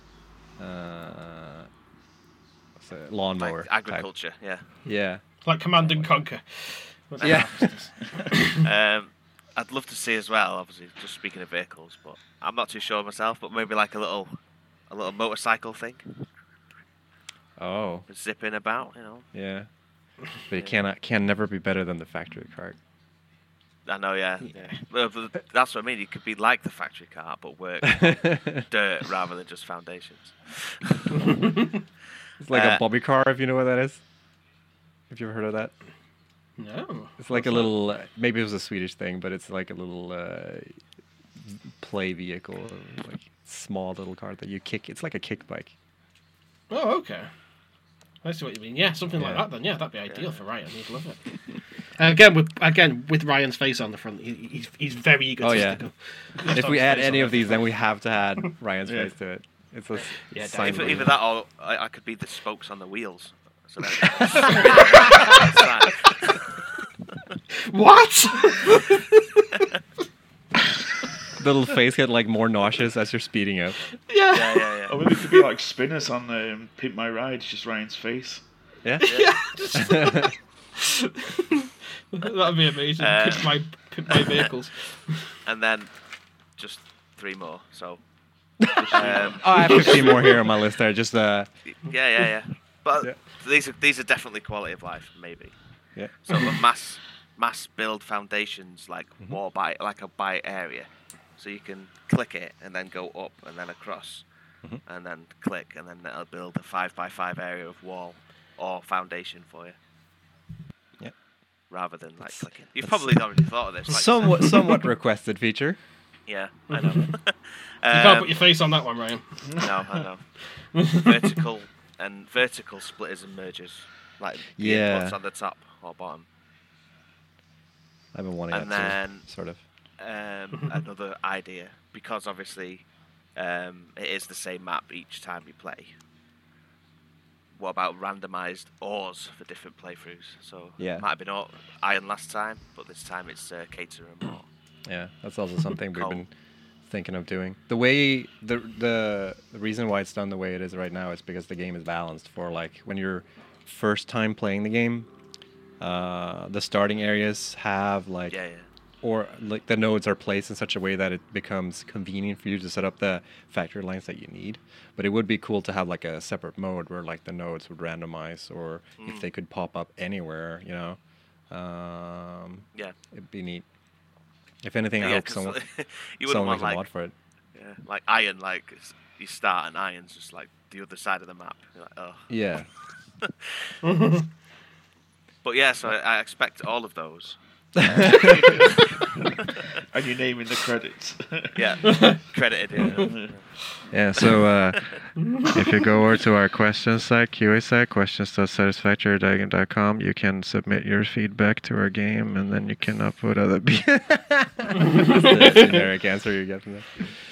lawnmower like agriculture type. Yeah Like Command and Conquer. Yeah. I'd love to see as well, obviously, just speaking of vehicles, but I'm not too sure myself, but maybe like a little motorcycle thing. Oh. Zipping about, Yeah. But it can never be better than the factory cart. I know, yeah. But that's what I mean. You could be like the factory cart, but work dirt rather than just foundations. It's like a bobby car, if you know what that is. Have you ever heard of that? No. It's like a little, maybe it was a Swedish thing, but it's like a little play vehicle, like small little car that you kick. It's like a kick bike. Oh, okay. I see what you mean. Yeah, something like that then. Yeah, that'd be ideal for Ryan. He'd love it. Again, with Ryan's face on the front, he's very egotistical. Oh, yeah. If we add any of these, then we have to add Ryan's face to it. It's a either that or I could be the spokes on the wheels. So what? Little face get like more nauseous as you're speeding up. Yeah. Or maybe it could be like spinners on Pimp My Ride, just Ryan's face. Yeah. That'd be amazing. Pimp my vehicles. And then just 3 more. So. I have 15 more here on my list. There, just Yeah. But these are definitely quality of life, maybe. Yeah. So mass build foundations like by area, so you can click it and then go up and then across, and then click and then it'll build a 5x5 area of wall or foundation for you. Yeah. Rather than like clicking. You've probably already thought of this. Like somewhat requested feature. Yeah, I know. You can't put your face on that one, Ryan. No, I know. Vertical splitters and mergers, like the inputs on the top or bottom. I've been wanting and that then, too, sort of. Another idea, because obviously it is the same map each time you play. What about randomised ores for different playthroughs? So it might have been iron last time, but this time it's cater and ore. Yeah, that's also something we've been thinking of doing. The way the reason why it's done the way it is right now is because the game is balanced for like when you're first time playing the game. The starting areas have like or like the nodes are placed in such a way that it becomes convenient for you to set up the factory lines that you need. But it would be cool to have like a separate mode where like the nodes would randomize, or if they could pop up anywhere, it'd be neat. If anything, I hope someone makes a mod for it. Yeah, like iron, like you start and iron's just like the other side of the map. You're like, oh. Yeah. But yeah, so I expect all of those. And your name in the credits. Yeah, credited. Yeah. Yeah, so if you go over to our questions site, QA site, questions.satisfactorydragon.com, you can submit your feedback to our game, and then you can upload other. That's the generic answer you get from that.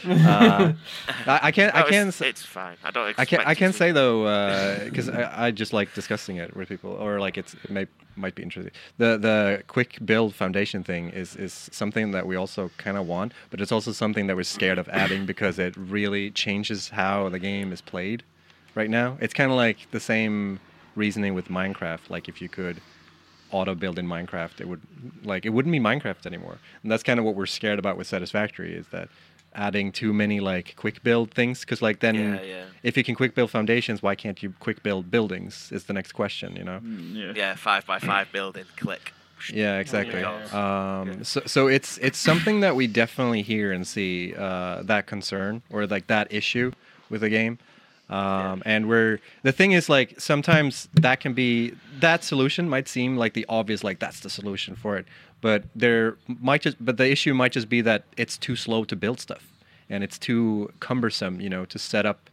I can't. It's fine. I don't. I Expect can't say though, because I just like discussing it with people, or like it might be interesting. The quick build foundation thing is something that we also kind of want, but it's also something that we're scared of adding because it really changes how the game is played. Right now, it's kind of like the same reasoning with Minecraft. Like if you could auto build in Minecraft, it wouldn't be Minecraft anymore, and that's kind of what we're scared about with Satisfactory is that. Adding too many like quick build things because like then if you can quick build foundations, why can't you quick build buildings is the next question, you know. Yeah, 5x5 building, click. Yeah, exactly. So it's something that we definitely hear and see that concern or like that issue with the game. And the thing is like sometimes that solution might seem like the obvious, like that's the solution for it. But the issue might just be that it's too slow to build stuff, and it's too cumbersome, you know, to set up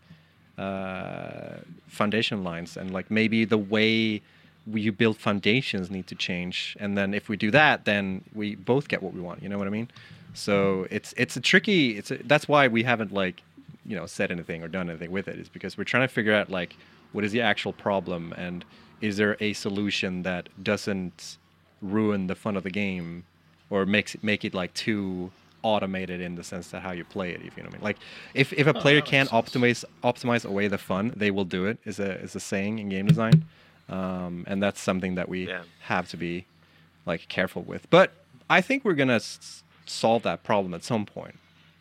foundation lines, and like maybe the way you build foundations need to change, and then if we do that, then we both get what we want. You know what I mean? So it's a tricky. That's why we haven't like, you know, said anything or done anything with it. Is because we're trying to figure out like what is the actual problem, and is there a solution that doesn't ruin the fun of the game or make it like too automated in the sense that how you play it, if you know what I mean. Like if a player can't optimize away the fun, they will do it is a saying in game design, and that's something that we have to be like careful with. But I think we're gonna solve that problem at some point.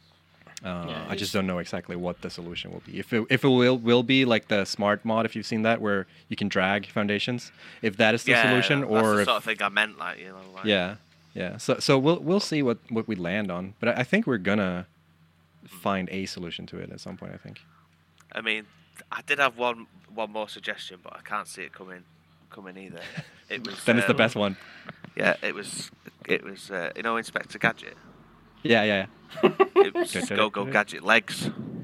I just don't know exactly what the solution will be. If it will be like the smart mod, if you've seen that, where you can drag foundations, if that is the solution, that's or the sort of thing I meant, like, you know. Like, yeah. So we'll see what we land on, but I think we're gonna find a solution to it at some point. I think. I mean, I did have one more suggestion, but I can't see it coming either. It was. Then it's the best one. Yeah, it was. You know, Inspector Gadget. Yeah. It was Go Gadget legs.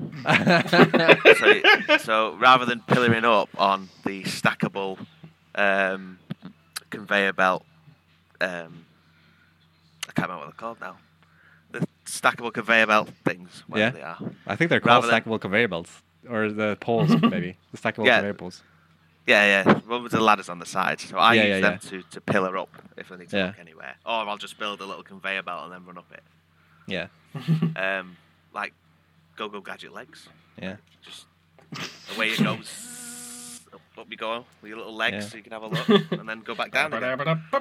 so rather than pillaring up on the stackable conveyor belt, I can't remember what they're called now. The stackable conveyor belt things, whatever they are. I think they're called stackable conveyor belts, or the poles maybe. The stackable conveyor poles. Yeah. One with the ladders on the side. So I use them to pillar up if I need to walk anywhere, or I'll just build a little conveyor belt and then run up it. Yeah. Like Go Gadget legs. Yeah. Just away it goes. Up you go with your little legs, so you can have a look, and then go back down again.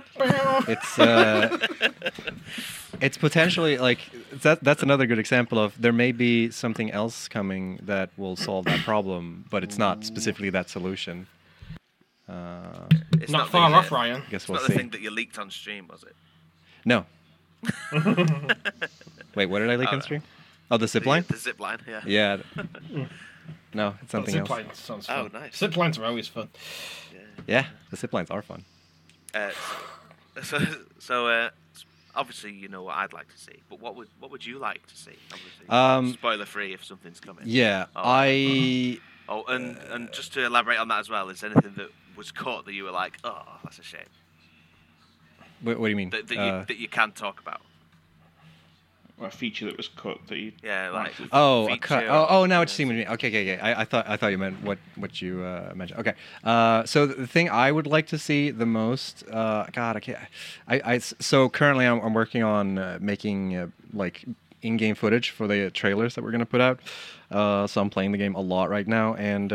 It's potentially like that's another good example of there may be something else coming that will solve that problem, but it's not specifically that solution. It's not far off, Ryan. I guess it's we'll not see. The thing that you leaked on stream, was it? No. Wait, what did I leak on stream? Oh, the zip line? The zip line, yeah. Yeah. No, it's something else. Zip line sounds fun. Oh, nice. Zip lines are always fun. Yeah, the zip lines are fun. So obviously you know what I'd like to see, but what would you like to see? Obviously, spoiler free if something's coming. Yeah, and just to elaborate on that as well, is there anything that was caught that you were like, oh, that's a shame? What do you mean? That you can talk about. Or a feature that was cut that you. Yeah, like. Oh, a cut. Oh, now it's seeming to me. Okay. I thought you meant what you mentioned. Okay. So the thing I would like to see the most, God, I can't. So currently I'm working on making like in-game footage for the trailers that we're gonna put out. So I'm playing the game a lot right now, and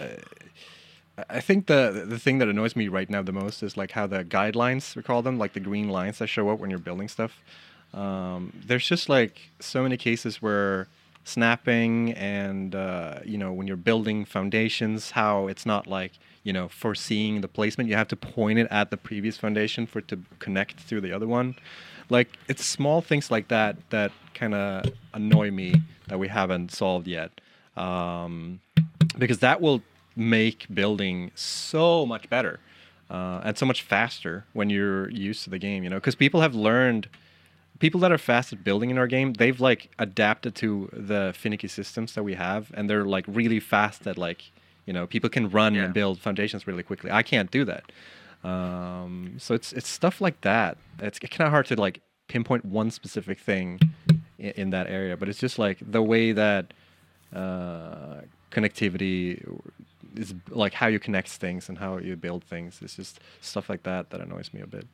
I think the thing that annoys me right now the most is like how the guidelines, we call them, like the green lines that show up when you're building stuff. There's just like so many cases where snapping and when you're building foundations, how it's not like foreseeing the placement. You have to point it at the previous foundation for it to connect through the other one. Like it's small things like that that kind of annoy me that we haven't solved yet, because that will make building so much better and so much faster when you're used to the game. Because people have learned people that are fast at building in our game, they've like adapted to the finicky systems that we have, and they're like really fast at like, people can run and build foundations really quickly. I can't do that. So it's stuff like that. It's kind of hard to like pinpoint one specific thing in that area, but it's just like the way that connectivity is, like how you connect things and how you build things. It's just stuff like that annoys me a bit.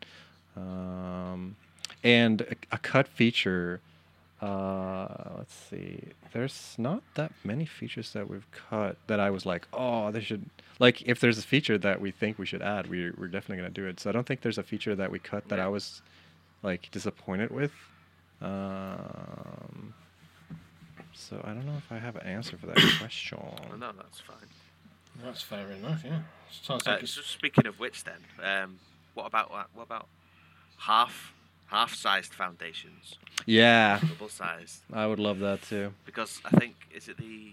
And a cut feature, let's see, there's not that many features that we've cut that I was like, oh, they should, like, if there's a feature that we think we should add, we're definitely going to do it. So I don't think there's a feature that we cut that I was like disappointed with. So I don't know if I have an answer for that question. Well, no, that's fine. That's fair enough. Yeah. Sounds like So speaking of which, then, what about half-sized foundations? Yeah, Double-sized. I would love that too. Because I think is it the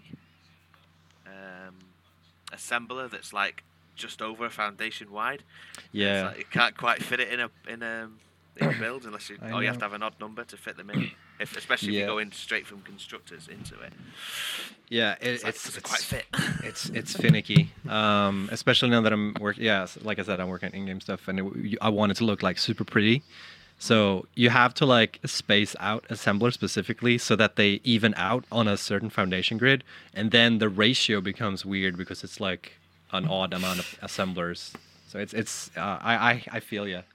assembler that's like just over a foundation wide. Yeah. It's like you can't quite fit it in a build unless you I you have know. to have an odd number to fit them in. Especially if Yeah. you're going straight from constructors into it. Yeah, It's doesn't quite fit. it's finicky, especially now that I'm working. Yeah, like I said, I'm working on in-game stuff, and I want it to look like super pretty. So you have to like space out assemblers specifically so that they even out on a certain foundation grid, and then the ratio becomes weird because it's like an odd amount of assemblers. So I feel ya.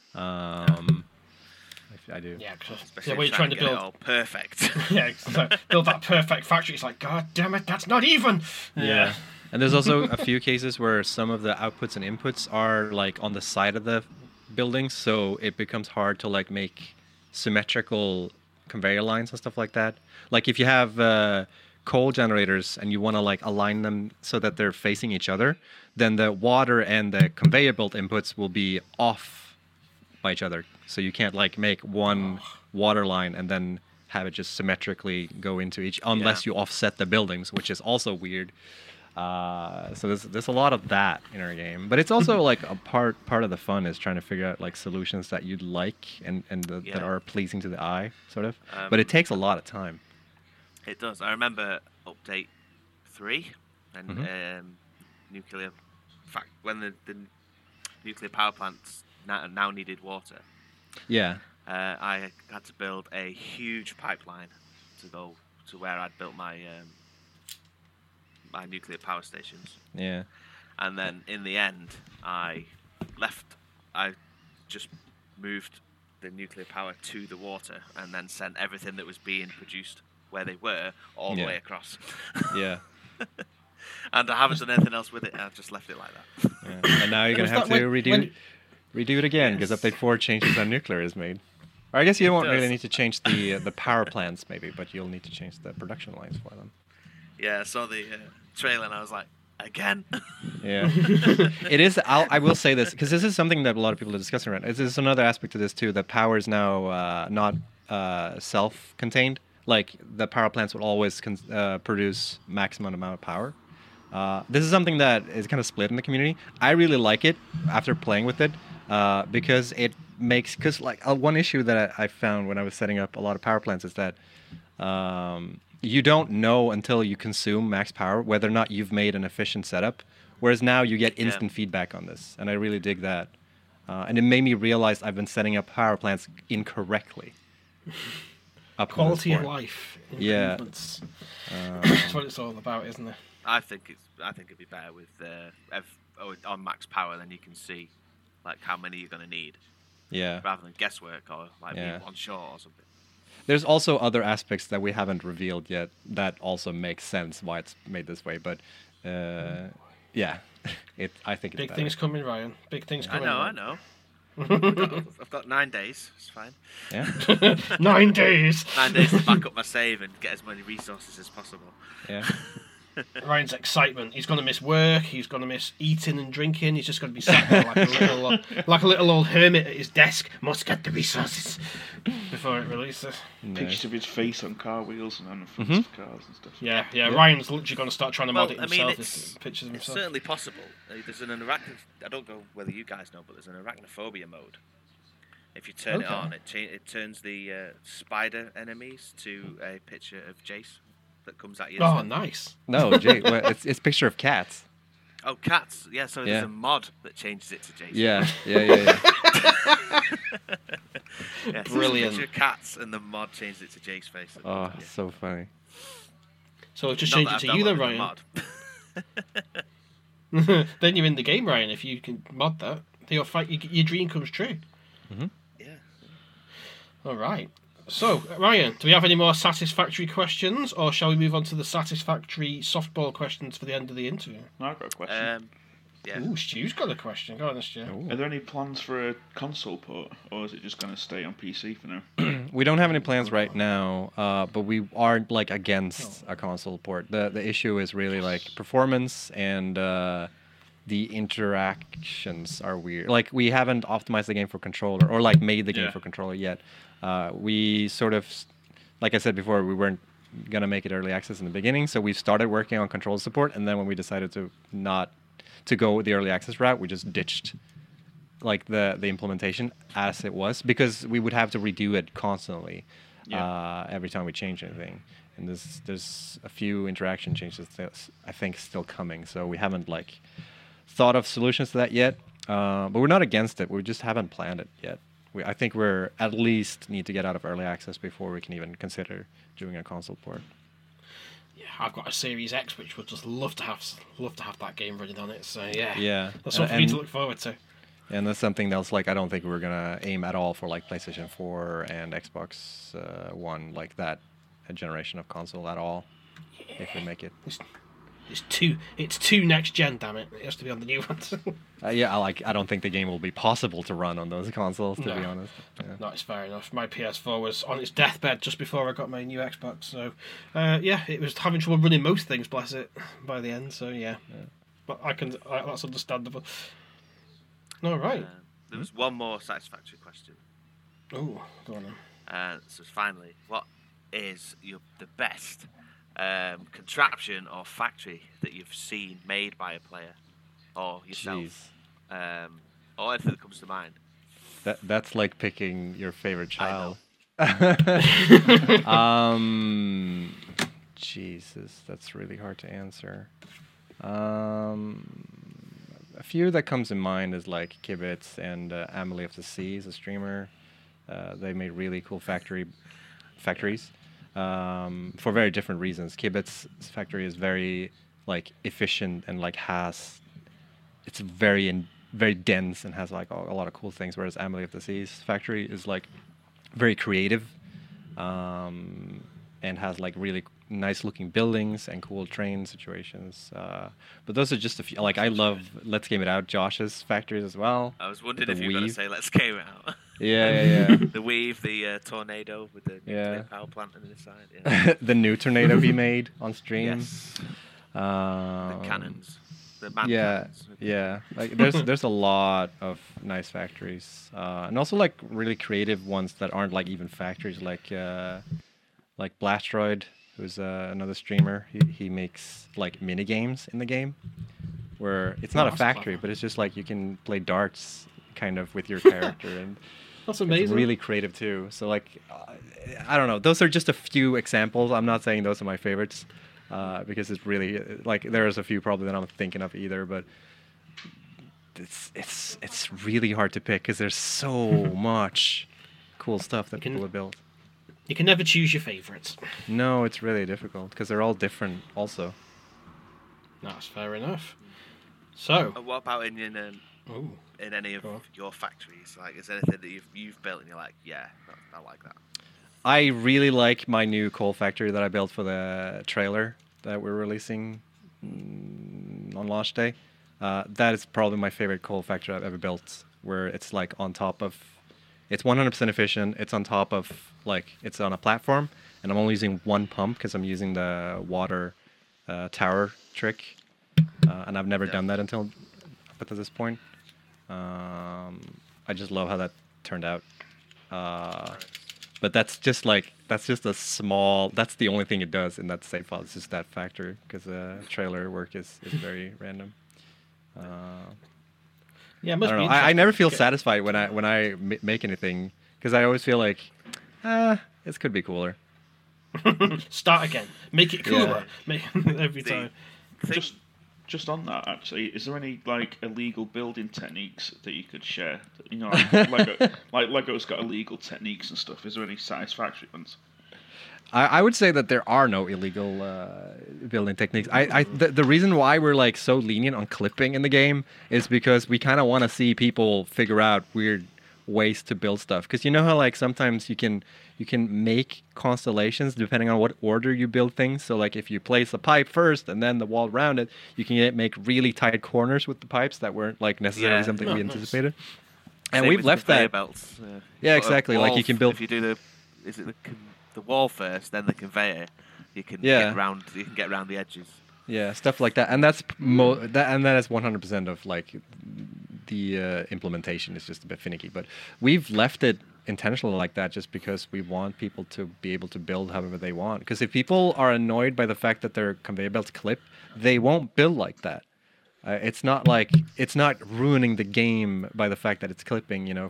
I do. Yeah, because Especially when you're trying to get it build. all perfect. Yeah, so build that perfect factory. It's like, God damn it, that's not even. Yeah. And there's also a few cases where some of the outputs and inputs are like on the side of the buildings, so it becomes hard to like make symmetrical conveyor lines and stuff like that. Like if you have coal generators and you want to like align them so that they're facing each other, then the water and the conveyor belt inputs will be off by each other. So you can't like make one water line and then have it just symmetrically go into each, unless you offset the buildings, which is also weird. So there's a lot of that in our game, but it's also like a part of the fun is trying to figure out like solutions that you'd like and that are pleasing to the eye, sort of. But it takes a lot of time. It does. I remember update 3 and nuclear. In fact, when the nuclear power plants now needed water, Yeah. I had to build a huge pipeline to go to where I'd built my my nuclear power stations. Yeah. And then in the end, I just moved the nuclear power to the water and then sent everything that was being produced where they were all the way across. Yeah. And I haven't done anything else with it. I've just left it like that. Yeah. And now you're gonna have to redo it again because Yes. update 4 changes how nuclear is made. Or I guess you won't really does. need to change the power plants maybe, but you'll need to change the production lines for them. Yeah, I saw the trailer and I was like, again? Yeah, it is. I will say this because this is something that a lot of people are discussing around. There's another aspect to this too. The power is now not self-contained. Like the power plants will always produce maximum amount of power. This is something that is kind of split in the community. I really like it after playing with it because it makes one issue that I found when I was setting up a lot of power plants is that you don't know until you consume max power whether or not you've made an efficient setup. Whereas now you get instant feedback on this, and I really dig that. And it made me realize I've been setting up power plants incorrectly. Quality of life. Yeah. Improvements. That's what it's all about, isn't it? I think it'd be better with on max power, then you can see like how many you're gonna need. Yeah. Rather than guesswork or like being on shore or something. There's also other aspects that we haven't revealed yet that also makes sense why it's made this way. But yeah, I think it's Big better. things coming, Ryan. Big things coming. I know. I've got 9 days. It's fine. Yeah. 9 days. 9 days to back up my save and get as many resources as possible. Yeah. Ryan's excitement. He's going to miss work. He's going to miss eating and drinking. He's just going to be sat there like a little old hermit at his desk. Must get the resources before it releases. Pictures of his face on car wheels and on the fronts of cars and stuff. Yeah. Ryan's literally going to start trying to mod it I himself. mean, Pictures of it's himself. certainly possible. There's an I don't know whether you guys know, but there's an arachnophobia mode If you turn it Okay. on, it turns the spider enemies to a picture of Jace that comes at you. Oh, So- nice. No, Jay, well, it's picture of cats. Oh, cats. Yeah, so Yeah. there's a mod that changes it to Jace. Yeah. Yeah, so Brilliant. It's a picture of cats, and the mod changes it to Jace face. Oh, Yeah. so funny. So just Not change that it I've to you then, downloaded the Ryan. mod. Then you're in the game, Ryan. If you can mod that, your dream comes true. Yeah. All right. So, Ryan, do we have any more satisfactory questions, or shall we move on to the satisfactory softball questions for the end of the interview? No, I've got a question. Yeah. Ooh, Stu's got a question. Go on, Stu. Ooh. Are there any plans for a console port, or is it just going to stay on PC for now? We don't have any plans right now, but we aren't like against a console port. The issue is really like performance and the interactions are weird. Like we haven't optimized the game for controller or like made the game Yeah. for controller yet. We sort of, like I said before, we weren't gonna make it early access in the beginning, so we started working on control support, and then when we decided to not to go with the early access route, we just ditched like the implementation as it was because we would have to redo it constantly every time we change anything. And there's a few interaction changes that I think still coming, so we haven't like thought of solutions to that yet. But we're not against it. We just haven't planned it yet. I think we're at least need to get out of early access before we can even consider doing a console port. Yeah, I've got a Series X, which would just love to have that game running on it. So yeah, Yeah, that's something and- to look forward to. And that's something else. Like I don't think we're gonna aim at all for like PlayStation 4 and Xbox One, like that generation of console at all. If we make it. It's two next gen. Damn it! It has to be on the new ones. I don't think the game will be possible to run on those consoles, to be No. honest. Yeah. No, it's fair enough. My PS4 was on its deathbed just before I got my new Xbox, so yeah, it was having trouble running most things. Bless it, by the end. So yeah. But that's understandable. All right. There was one more satisfactory question. Oh, go on then. So finally, what is the best contraption or factory that you've seen made by a player or yourself? Or anything that comes to mind. That's like picking your favorite I child. Jesus, that's really hard to answer. A few that comes in mind is like Kibitz and Amelie of the Sea is a streamer. They made really cool factories for very different reasons. Kibitz's factory is very like efficient and like it's very dense and has like a lot of cool things. Whereas Amelie of the Sea's factory is like very creative and has like really nice looking buildings and cool train situations. But those are just a few. Like I love Let's Game It Out, Josh's factories as well. I was wondering The if you were going to weave. say let's game it out. Yeah. The weave, the tornado with the Yeah. nuclear power plant on the side. Yeah. The new tornado he made on stream. Yes. The cannons. The man Yeah, cannons. yeah. Like there's a lot of nice factories, and also like really creative ones that aren't like even factories. Like Blastroid, who's another streamer. He makes like mini games in the game, where it's not a that's factory, clever. but it's just like you can play darts kind of with your character, and That's it's amazing. really creative too. So like, I don't know. Those are just a few examples. I'm not saying those are my favorites. Because it's really like there's a few probably that I'm thinking of either, but it's really hard to pick because there's so much cool stuff that people have built. You can never choose your favourites. No, it's really difficult because they're all different. Also, That's fair enough. So, And what about in ooh, any of Go on. your factories? Like, is there anything that you've built and you're like, yeah, I like that. I really like my new coal factory that I built for the trailer that we're releasing on launch day. That is probably my favorite coal factory I've ever built, where it's like on top of, it's 100% efficient. It's on top of, like, it's on a platform, and I'm only using one pump because I'm using the water tower trick, and I've never done that until up to this point. I just love how that turned out. But that's just a small. That's the only thing it does in that save file. It's just that factor because the trailer work is very random. Yeah, it I must don't be know. I never feel interesting. satisfied when I make anything because I always feel like, this could be cooler. Start again. Make it cooler. Make every The time. thing- Just on that, actually, is there any like illegal building techniques that you could share? You know, like Lego's got illegal techniques and stuff. Is there any satisfactory ones? I would say that there are no illegal building techniques. The reason why we're like so lenient on clipping in the game is because we kind of want to see people figure out weird ways to build stuff. Because you know how like sometimes you can make constellations depending on what order you build things. So like if you place a pipe first and then the wall around it, you can make really tight corners with the pipes that weren't like necessarily Yeah. something Oh, we nice. anticipated. And Same we've with left conveyor that. belts. Yeah, But a exactly. Like wall you can build. If you do the wall first, then the conveyor, you can Yeah. get around. You can get around the edges. Yeah, stuff like that, and that is 100% of like the implementation is just a bit finicky. But we've left it intentionally like that just because we want people to be able to build however they want. Because if people are annoyed by the fact that their conveyor belts clip, they won't build like that. It's not ruining the game by the fact that it's clipping. You know,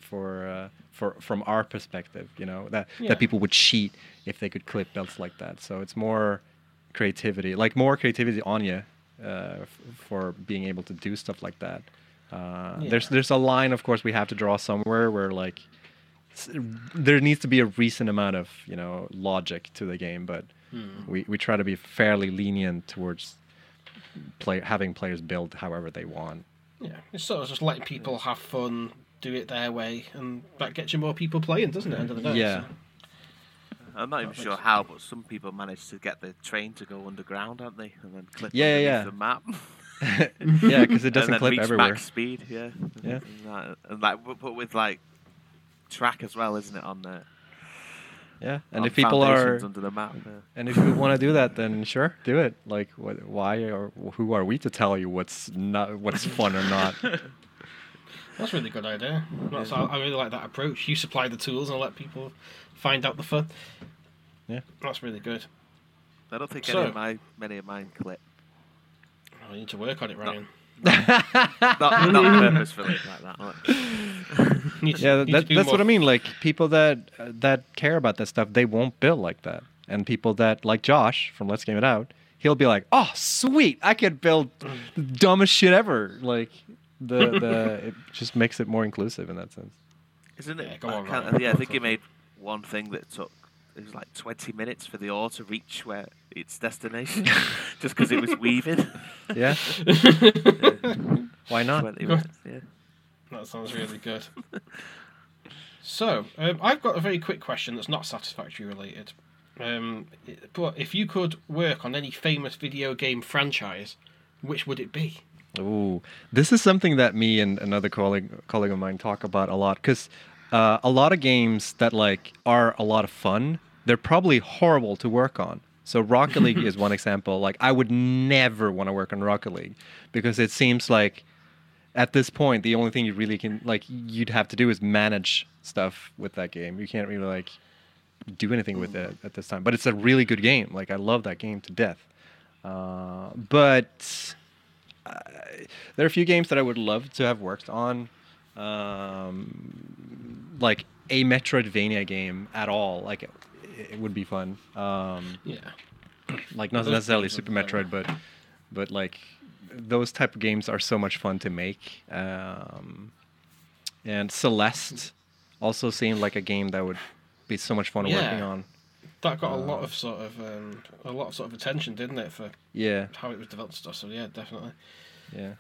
from our perspective, you know that people would cheat if they could clip belts like that. So it's more creativity on you for being able to do stuff like that. There's a line, of course, we have to draw somewhere where like there needs to be a recent amount of logic to the game, but we try to be fairly lenient towards having players build however they want. Yeah, it's sort of just letting people have fun, do it their way, and that gets you more people playing, doesn't it? End of the day. Yeah. So. I'm not even That sure makes how, but some people manage to get the train to go underground, haven't they? And then clip Yeah, underneath the map. Yeah, because it doesn't and then clip reach everywhere. max speed, yeah. Yeah. And but with like track as well, isn't it? On the Yeah, and on if people are foundations under the map. Yeah. and if you want to do that, then sure, do it. Like, why or who are we to tell you what's fun or not? That's a really good idea. I really like that approach. You supply the tools and let people find out the fun. Yeah. That's really good. I don't think So- many of mine clip. I need to work on it, Ryan. Not purposefully like that. Need to- Yeah, need to do that's what I more. mean. Like people that care about that stuff, they won't build like that. And people that like Josh from Let's Game It Out, he'll be like, "Oh, sweet! I could build the dumbest shit ever." Like it just makes it more inclusive in that sense. Isn't it? Yeah, go on, I can't- Ryan. yeah, I Go think for he it. made one thing that took. It was like 20 minutes for the ore to reach its destination, just because it was weaving. Yeah. Why not? 20 minutes, yeah. That sounds really good. So, I've got a very quick question that's not satisfactory related. But if you could work on any famous video game franchise, which would it be? Ooh, this is something that me and another colleague of mine talk about a lot because a lot of games that like are a lot of fun, they're probably horrible to work on. So Rocket League is one example. Like I would never want to work on Rocket League because it seems like at this point the only thing you really can you'd have to do is manage stuff with that game. You can't really like do anything with it at this time. But it's a really good game. Like I love that game to death. But there are a few games that I would love to have worked on, like a Metroidvania game at all. Like it would be fun. Yeah. Like not Those necessarily games Super would be fun. Metroid, but like those type of games are so much fun to make. And Celeste also seemed like a game that would be so much fun Yeah. working on. That got a lot of sort of attention, didn't it, for Yeah, how it was developed and stuff. So yeah, definitely. yeah.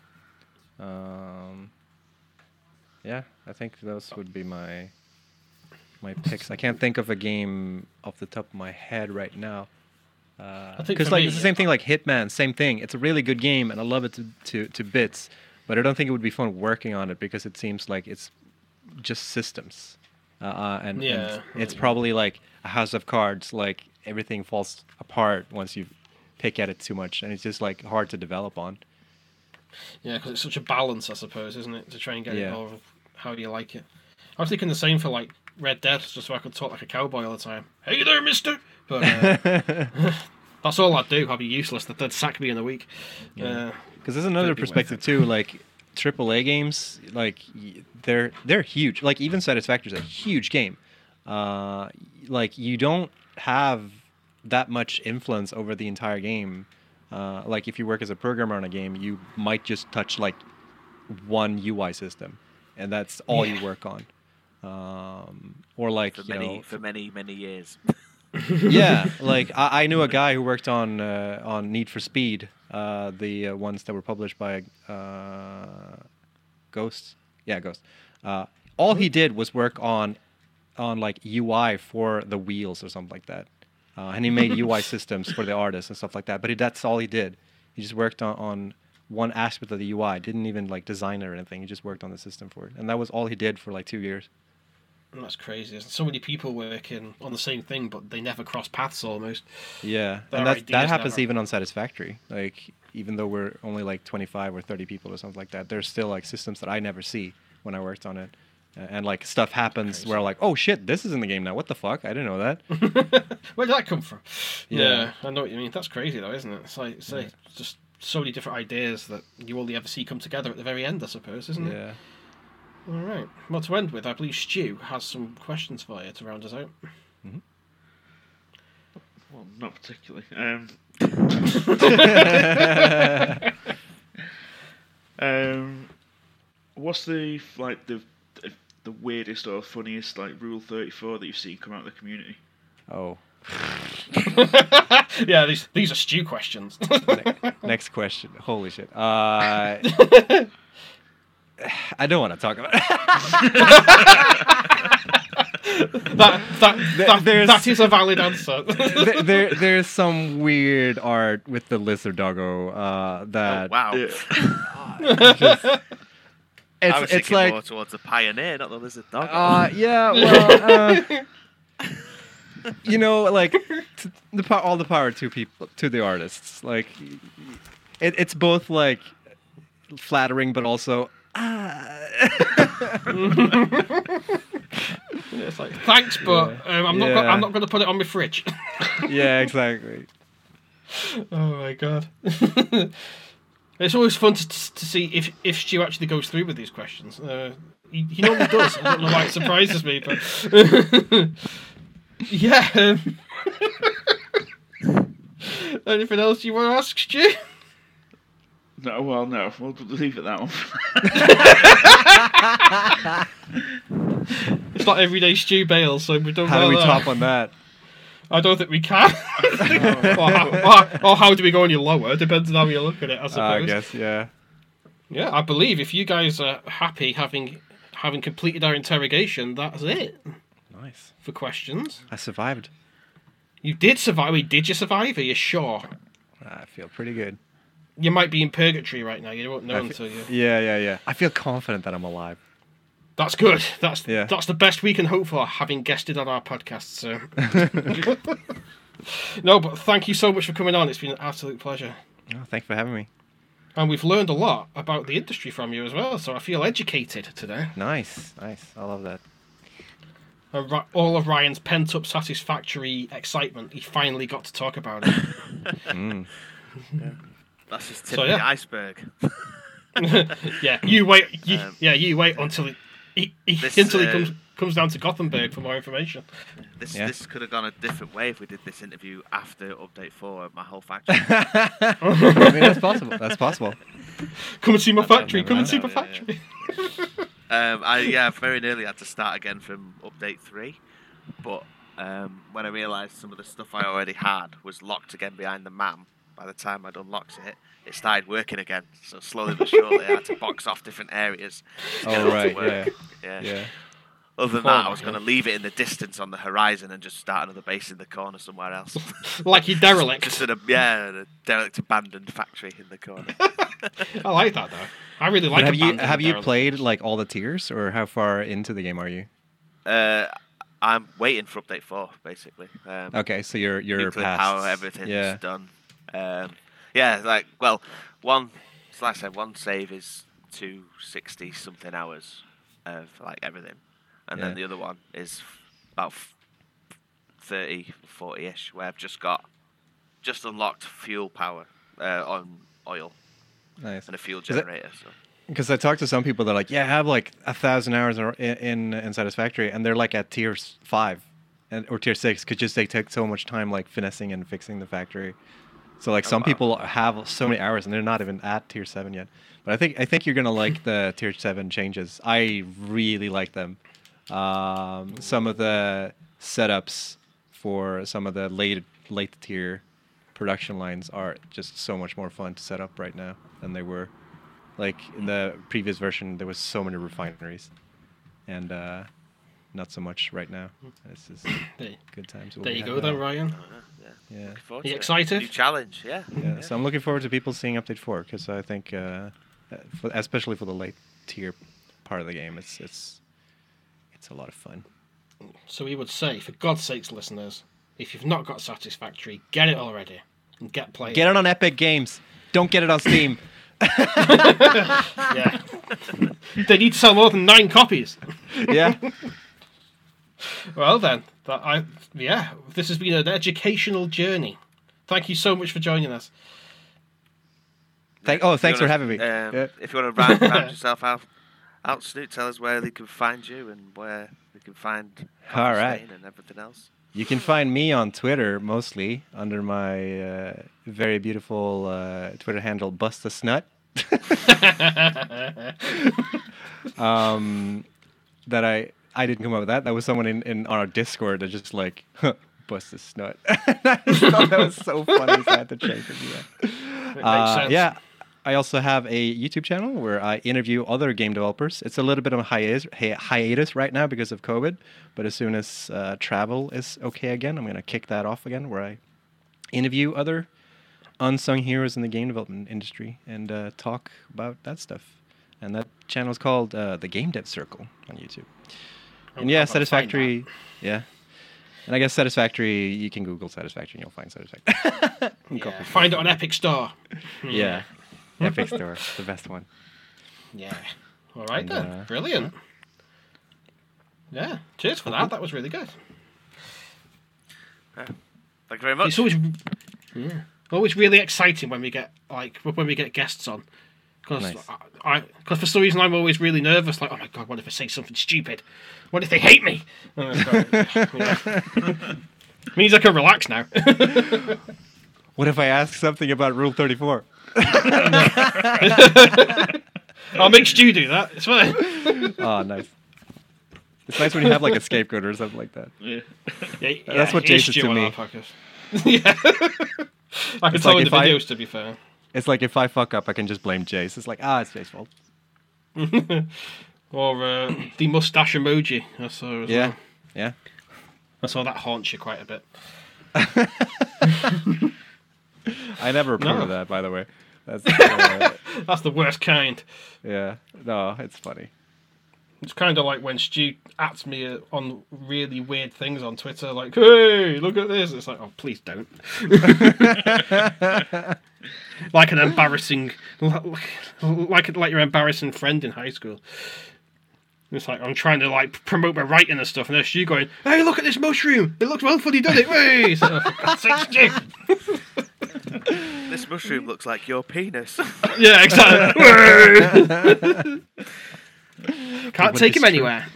Yeah, I think those would be my picks. I can't think of a game off the top of my head right now. think Because for like me, it's the same thing like Hitman, same thing. It's a really good game and I love it to bits, but I don't think it would be fun working on it because it seems like it's just systems. And it's probably like a house of cards. Like everything falls apart once you pick at it too much, and it's just like hard to develop on. Yeah, because it's such a balance, I suppose, isn't it, to try and get it Yeah. all how you like it. I was thinking the same for like Red Dead, just so I could talk like a cowboy all the time. Hey there, mister! But that's all I'd do. I'd be useless. They'd sack me in a week. Because there's another Could be worth perspective too. Like AAA games, like they're huge. Like even Satisfactory is a huge game. Like you don't have that much influence over the entire game. Like if you work as a programmer on a game, you might just touch like one UI system, and that's all you work on. Or like for many years. Yeah, like I knew a guy who worked on Need for Speed, the ones that were published by Ghost. Yeah, Ghost. All he did was work on like UI for the wheels or something like that, and he made UI systems for the artists and stuff like that. But that's all he did. He just worked on one aspect of the UI. Didn't even like design it or anything. He just worked on the system for it, and that was all he did for like 2 years. That's crazy. There's so many people working on the same thing, but they never cross paths almost. Yeah, Their and that ideas happens never- even on Satisfactory. Like even though we're only like 25 or 30 people or something like that, there's still like systems that I never see when I worked on it. And like stuff happens Crazy. where like, oh shit, this is in the game now. What the fuck? I didn't know that. Where did that come from? Yeah. I know what you mean. That's crazy though, isn't it? It's like just so many different ideas that you only ever see come together at the very end, I suppose, isn't it? Yeah. All right. Well, to end with, I believe Stu has some questions for you to round us out. Well, not particularly. What's the weirdest or funniest like Rule 34 that you've seen come out of the community? Oh. Yeah, these are Stu questions. Next question. Holy shit. I don't want to talk about it. That is a valid answer. There's some weird art with the lizard doggo that Oh, wow. I was it's thinking like more towards the Pioneer, not the Lizard Dog. yeah, well, like all the power to the artists. Like it's both like flattering, but also. It's like, thanks, but I'm not going to put it on my fridge. Yeah, exactly. Oh my god. It's always fun to see if Stu actually goes through with these questions. He normally does. I don't know why it surprises me, but yeah. Anything else you want to ask, Stu? No, well, no. We'll leave it that one. It's not everyday Stu Bale, so we don't. How do we top on that? I don't think we can. or how do we go any lower? Depends on how you look at it, I suppose. I guess, yeah. Yeah, I believe if you guys are happy having completed our interrogation, that's it Nice. for questions. I survived. You did survive. Wait, did you survive? Are you sure? I feel pretty good. You might be in purgatory right now. You won't know until you. Yeah. I feel confident that I'm alive. That's good. That's Yeah. the best we can hope for, having guested on our podcast. So. No, but thank you so much for coming on. It's been an absolute pleasure. Oh, thanks for having me. And we've learned a lot about the industry from you as well, so I feel educated today. Nice. I love that. And all of Ryan's pent-up Satisfactory excitement, he finally got to talk about it. That's just tip So, of yeah. the iceberg. Yeah, you wait. You wait until he This, comes down to Gothenburg for more information. This could have gone a different way if we did this interview after Update 4 of my whole factory. I mean, that's possible. That's possible. Come and see my factory. never Come and know, see my yeah. factory. I very nearly had to start again from Update 3, but when I realised some of the stuff I already had was locked again behind the MAM, by the time I'd unlocked it started working again. So slowly but surely I had to box off different areas to get it all to right. work. Yeah. Other than that, I was going to leave it in the distance on the horizon and just start another base in the corner somewhere else. Like your derelict. Just a derelict abandoned factory in the corner. I like that though. I really like. But abandoned have you derelict. played like all the tiers, or how far into the game are you? I'm waiting for Update 4, basically. Okay, so you're Nuclear past. power, everything's Yeah. done. Like I said, one save is 260 something hours of like everything, and then Yeah. the other one is about 30, 40-ish, where I've just unlocked fuel power on oil Nice. and a fuel it- generator. So Because I talked to some people that are like, yeah, I have like 1,000 hours in Satisfactory, and they're like at tier 5 or tier 6 because just they take so much time like finessing and fixing the factory. So like some people have so many hours and they're not even at tier 7 yet. But I think you're gonna like the tier 7 changes. I really like them. Some of the setups for some of the late tier production lines are just so much more fun to set up right now than they were. Like in the previous version, there was so many refineries, and not so much right now. This is good times. There you go, then, Ryan. Yeah. Are you excited? New challenge, yeah. So I'm looking forward to people seeing update 4 because I think, especially for the late tier part of the game, it's a lot of fun. So we would say, for God's sakes, listeners, if you've not got Satisfactory, get it already and get playing. Get it on Epic Games. Don't get it on Steam. Yeah. They need to sell more than 9 copies. Yeah. Well then, this has been an educational journey. Thank you so much for joining us. Thanks for having me. If you want to round yourself out, Snoot, tell us where they can find you and where they can find All right. Stain and everything else. You can find me on Twitter mostly under my very beautiful Twitter handle, BustaSnut. That I didn't come up with that. That was someone in our Discord that just like, BustaSnut. I just thought that was so funny, so I had to change it. It makes sense. Yeah. I also have a YouTube channel where I interview other game developers. It's a little bit of a hiatus right now because of COVID, but as soon as travel is okay again, I'm going to kick that off again, where I interview other unsung heroes in the game development industry and talk about that stuff. And that channel is called The Game Dev Circle on YouTube. And yeah, Satisfactory, yeah. And I guess Satisfactory, you can Google Satisfactory and you'll find Satisfactory. Yeah. Find it on Epic Store. Yeah. Epic Store, the best one. Yeah. All right then. Brilliant. Yeah. Cheers for that. That was really good. Thank you very much. It's always really exciting when we get guests on. Because for some reason I'm always really nervous. Like, oh my god, what if I say something stupid? What if they hate me? Means I can relax now. What if I ask something about Rule 34? I'll make Stu do that. It's fine. Oh, nice. It's nice when you have like a scapegoat or something like that. Yeah. That's what Jason's to me. Yeah. I can tell in the videos, to be fair. It's like if I fuck up, I can just blame Jace. It's like, it's Jace's fault. Or the mustache emoji. I saw as well. Yeah. I saw that haunts you quite a bit. I never approve of that, by the way. That's That's the worst kind. Yeah. No, it's funny. It's kind of like when Stu ats me on really weird things on Twitter, like, hey, look at this. It's like, oh, please don't. Like an embarrassing, like your embarrassing friend in high school. It's like, I'm trying to like promote my writing and stuff, and there's Stu going, hey, look at this mushroom. It looks well funny, doesn't it? Hey! So, for God's sake, Stu. This mushroom looks like your penis. Yeah, exactly. Can't take him anywhere.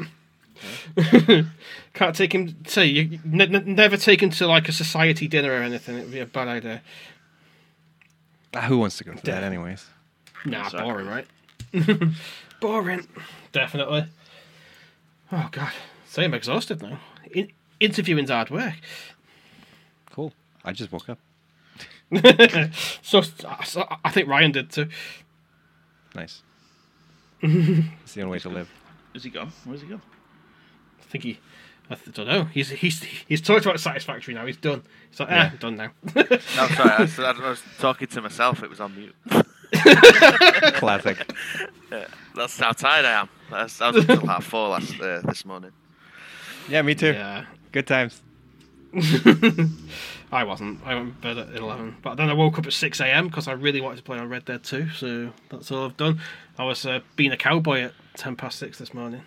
Can't take him. So you never take him to like a society dinner or anything. It would be a bad idea. Who wants to go to that, anyways? Nah, Exactly. boring, right? Boring, definitely. Oh god, so I'm exhausted now. Interviewing's hard work. Cool. I just woke up. so I think Ryan did too. Nice. It's the only way to live. Is he gone? Where's he gone? I don't know. He's talked about Satisfactory now. He's done. He's like, I'm done now. No, sorry, I was talking to myself. It was on mute. Classic. Yeah, that's how tired I am. I was up until 4:30 this morning. Yeah, me too. Yeah. Good times. I wasn't. I went to bed at 11. But then I woke up at 6 a.m. because I really wanted to play on Red Dead 2. So that's all I've done. I was being a cowboy at 6:10 this morning.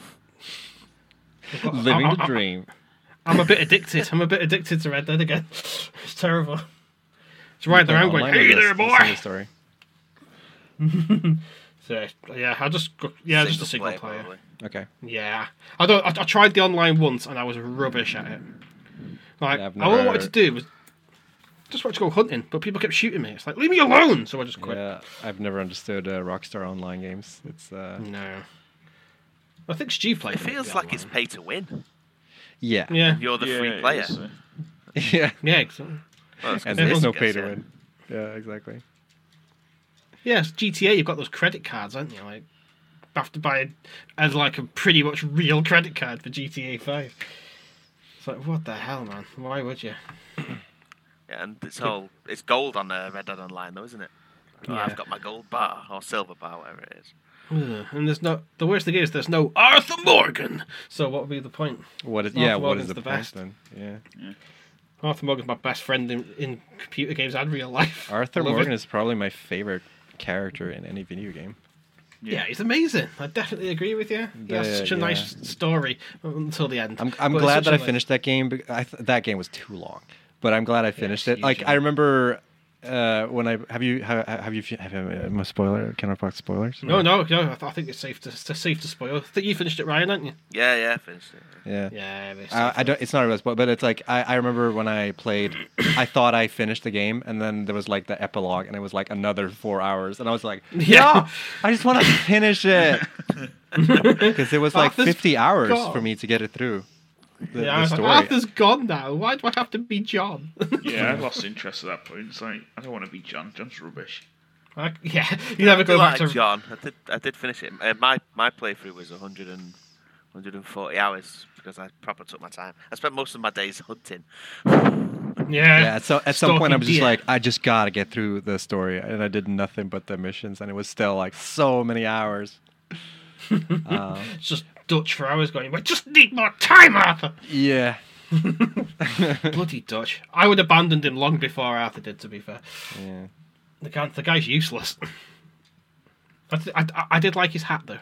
Living the dream. I'm a bit addicted. I'm a bit addicted to Red Dead again. It's terrible. It's right around going, hey there, boy! Story. So yeah, I'll just go, just a single player. probably. Okay. Yeah, I tried the online once and I was rubbish at it. Like Yeah, I've all I never- wanted to do was just want to go hunting, but people kept shooting me. It's like, leave me alone. So I just quit. Yeah, I've never understood Rockstar Online games. It's No. I think Stu played. It feels like it's pay to win. yeah. Yeah. You're the Yeah, free it player. is, Yeah. Yeah. Exactly. Well, it's 'cause And it there's is, no I guess, pay to yeah. win. Yeah, exactly. Yeah, it's GTA. You've got those credit cards, haven't you? Like, you have to buy as like a pretty much real credit card for GTA 5. It's like, what the hell, man? Why would you? Yeah, and it's gold on Red Dead Online, though, isn't it? Oh, Yeah. I've got my gold bar or silver bar, whatever it is. Ugh, and there's no. The worst thing is there's no Arthur Morgan. So what would be the point? What is Arthur yeah? What Morgan's is the the point best. then? Yeah. Arthur Morgan's my best friend in computer games and real life. Arthur Love Morgan it. is probably my favorite character in any video game. Yeah, he's amazing. I definitely agree with you. He has such a Yeah. nice story until the end. I'm But it's glad such that a I nice- finished that game. That game was too long, but I'm glad I finished it. huge, Like yeah. I remember when I have you am I spoiler? Can I talk spoilers? No. I think it's safe to spoil. I think you finished it, Ryan, haven't you? Yeah, finished it. Yeah. Yeah. It's I don't. It's not a spoiler, but it's like I remember when I played, I thought I finished the game, and then there was like the epilogue, and it was like another 4 hours, and I was like, Yeah. no, I just want to finish it because it was like Arthur's 50 hours gone. for me to get it through. The, Yeah, I the was like, story. Arthur's gone now. Why do I have to be John? Yeah, I lost interest at that point. It's like, I don't want to be John. John's rubbish. Yeah, you never go back like to John. I did finish it. My playthrough was 140 hours because I proper took my time. I spent most of my days hunting. Yeah, so at some point I Stalking was just deer. like, I just gotta get through the story, and I did nothing but the missions, and it was still like so many hours. It's just Dutch for hours going, I just need more time, Arthur. Yeah, Bloody Dutch. I would have abandoned him long before Arthur did, to be fair. yeah. The guy's useless. I did like his hat, though.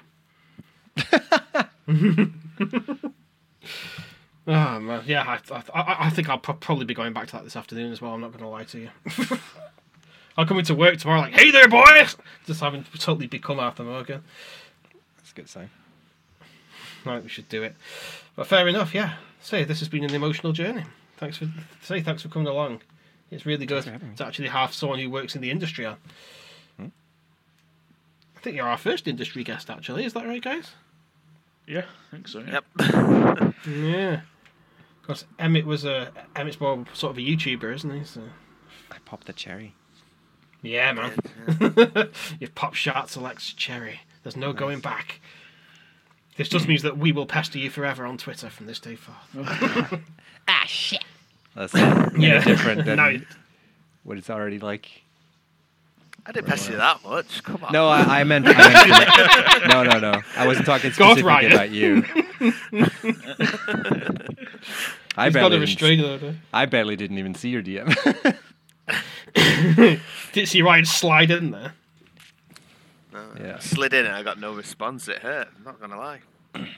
Oh, man. Yeah, I think I'll probably be going back to that this afternoon as well. I'm not going to lie to you. I'll come into work tomorrow like, hey there, boys! Just having totally become Arthur Morgan. That's a good sign. Right, we should do it. But fair enough, yeah. Say, this has been an emotional journey. Thanks for coming along. It's really good for having me. to actually have someone who works in the industry on. I think you're our first industry guest, actually. Is that right, guys? Yeah, I think so. Yeah. Yep. Yeah. Because Emmett's more sort of a YouTuber, isn't he? So. I popped the cherry. Yeah, man. You've popped Shart Selects Cherry. There's no going back. This just means that we will pester you forever on Twitter from this day forth. That's not Yeah. any different than No. what it's already like. I didn't pester you that much. Come on. No, I meant no. I wasn't talking God, specifically Ryan. about you. He's got a restrainer order. I barely didn't even see your DM. Didn't see Ryan slide in there. No, Yeah. I slid in and I got no response. It hurt. I'm not gonna lie.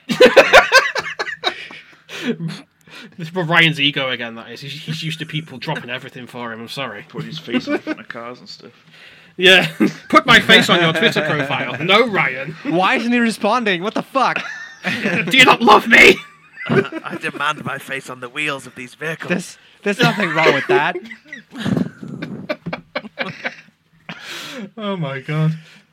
This is for Ryan's ego again, that is. He's used to people dropping everything for him, I'm sorry. Putting his face in front of cars and stuff. Yeah, put my face on your Twitter profile. No, Ryan. Why isn't he responding? What the fuck? Do you not love me? I demand my face on the wheels of these vehicles. There's nothing wrong with that. Oh my god.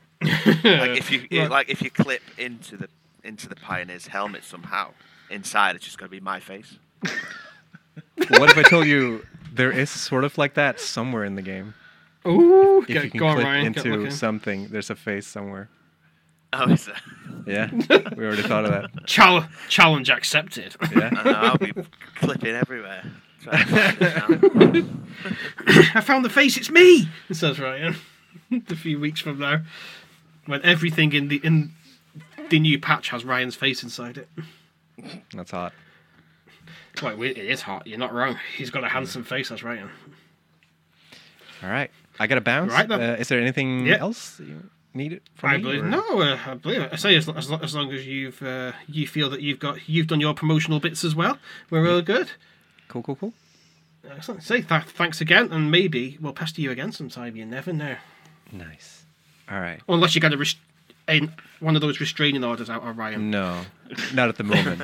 If you clip into the Pioneer's helmet somehow, inside it's just gonna be my face. What if I told you there is sort of like that somewhere in the game? Ooh, If you can go on, clip Ryan. Get into looking. something, there's a face somewhere. Oh, is it? Yeah, we already thought of that. Challenge accepted. Yeah. I know, I'll be clipping everywhere. Trying to find it now. I found the face. It's me. Says Ryan. A few weeks from now, when everything in the new patch has Ryan's face inside it. That's hot. Well, it is hot. You're not wrong. He's got a handsome face. That's Ryan. All right, I got to bounce. Right then. Is there anything Yeah. else that you need from I me? believe or- no. I believe it. I say as long as you feel that you've done your promotional bits as well, we're all good. Cool. Excellent. Say thanks again, and maybe we'll pester you again sometime. You never know. Nice. All right. Unless you're going to one of those restraining orders out on Ryan? No, not at the moment.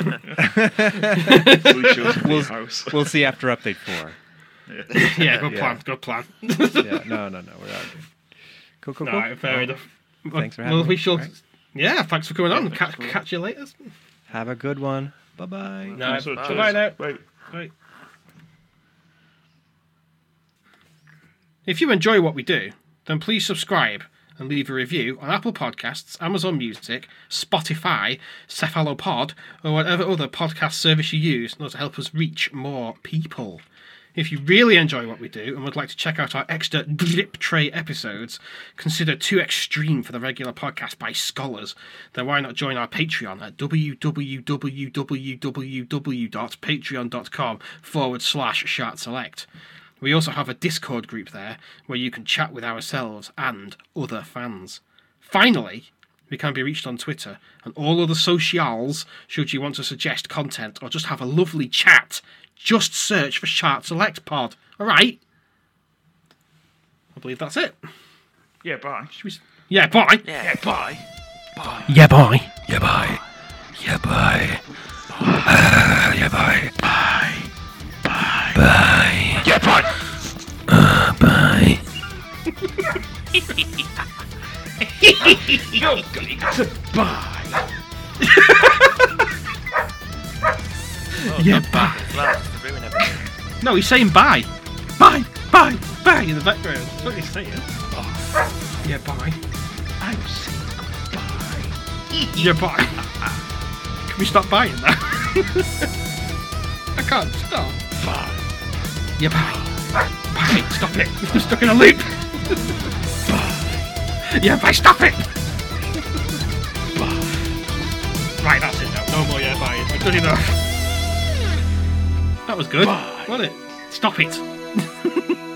We'll see after update 4. Yeah, good plan. Good plan. Yeah, no, we're all good. Cool. All right, fair enough. Thanks for having me. We shall. Right. Yeah, thanks for coming on. thanks Catch you later. Have a good one. Bye-bye. No, So, bye now. Bye. Bye. If you enjoy what we do, then please subscribe and leave a review on Apple Podcasts, Amazon Music, Spotify, Cephalopod, or whatever other podcast service you use in order to help us reach more people. If you really enjoy what we do and would like to check out our extra drip tray episodes, considered too extreme for the regular podcast by scholars, then why not join our Patreon at www.patreon.com/ShartSelect. We also have a Discord group there where you can chat with ourselves and other fans. Finally, we can be reached on Twitter and all other socials should you want to suggest content or just have a lovely chat. Just search for Shark Select Pod. Alright? I believe that's it. Yeah, bye. Yeah, bye. Yeah, bye. Yeah, bye. Yeah, bye. Yeah, bye. Yeah, bye. Yeah, bye. Bye. Bye. Bye. Yeah, bye. Bye. You're going to bye. Yeah, bye. Well, to ruin everything. No, he's saying bye. Bye, bye, bye in the background. That's what he's saying. Yeah, bye. I'm saying goodbye. Yeah, bye. Can we stop buying that? I can't stop. Bye. Yeah, bye. Bye, stop it. I'm stuck in a loop. Yeah, bye, stop it. Right, that's it now. No more yeah, bye. It's good enough. That was good, wasn't it? Stop it.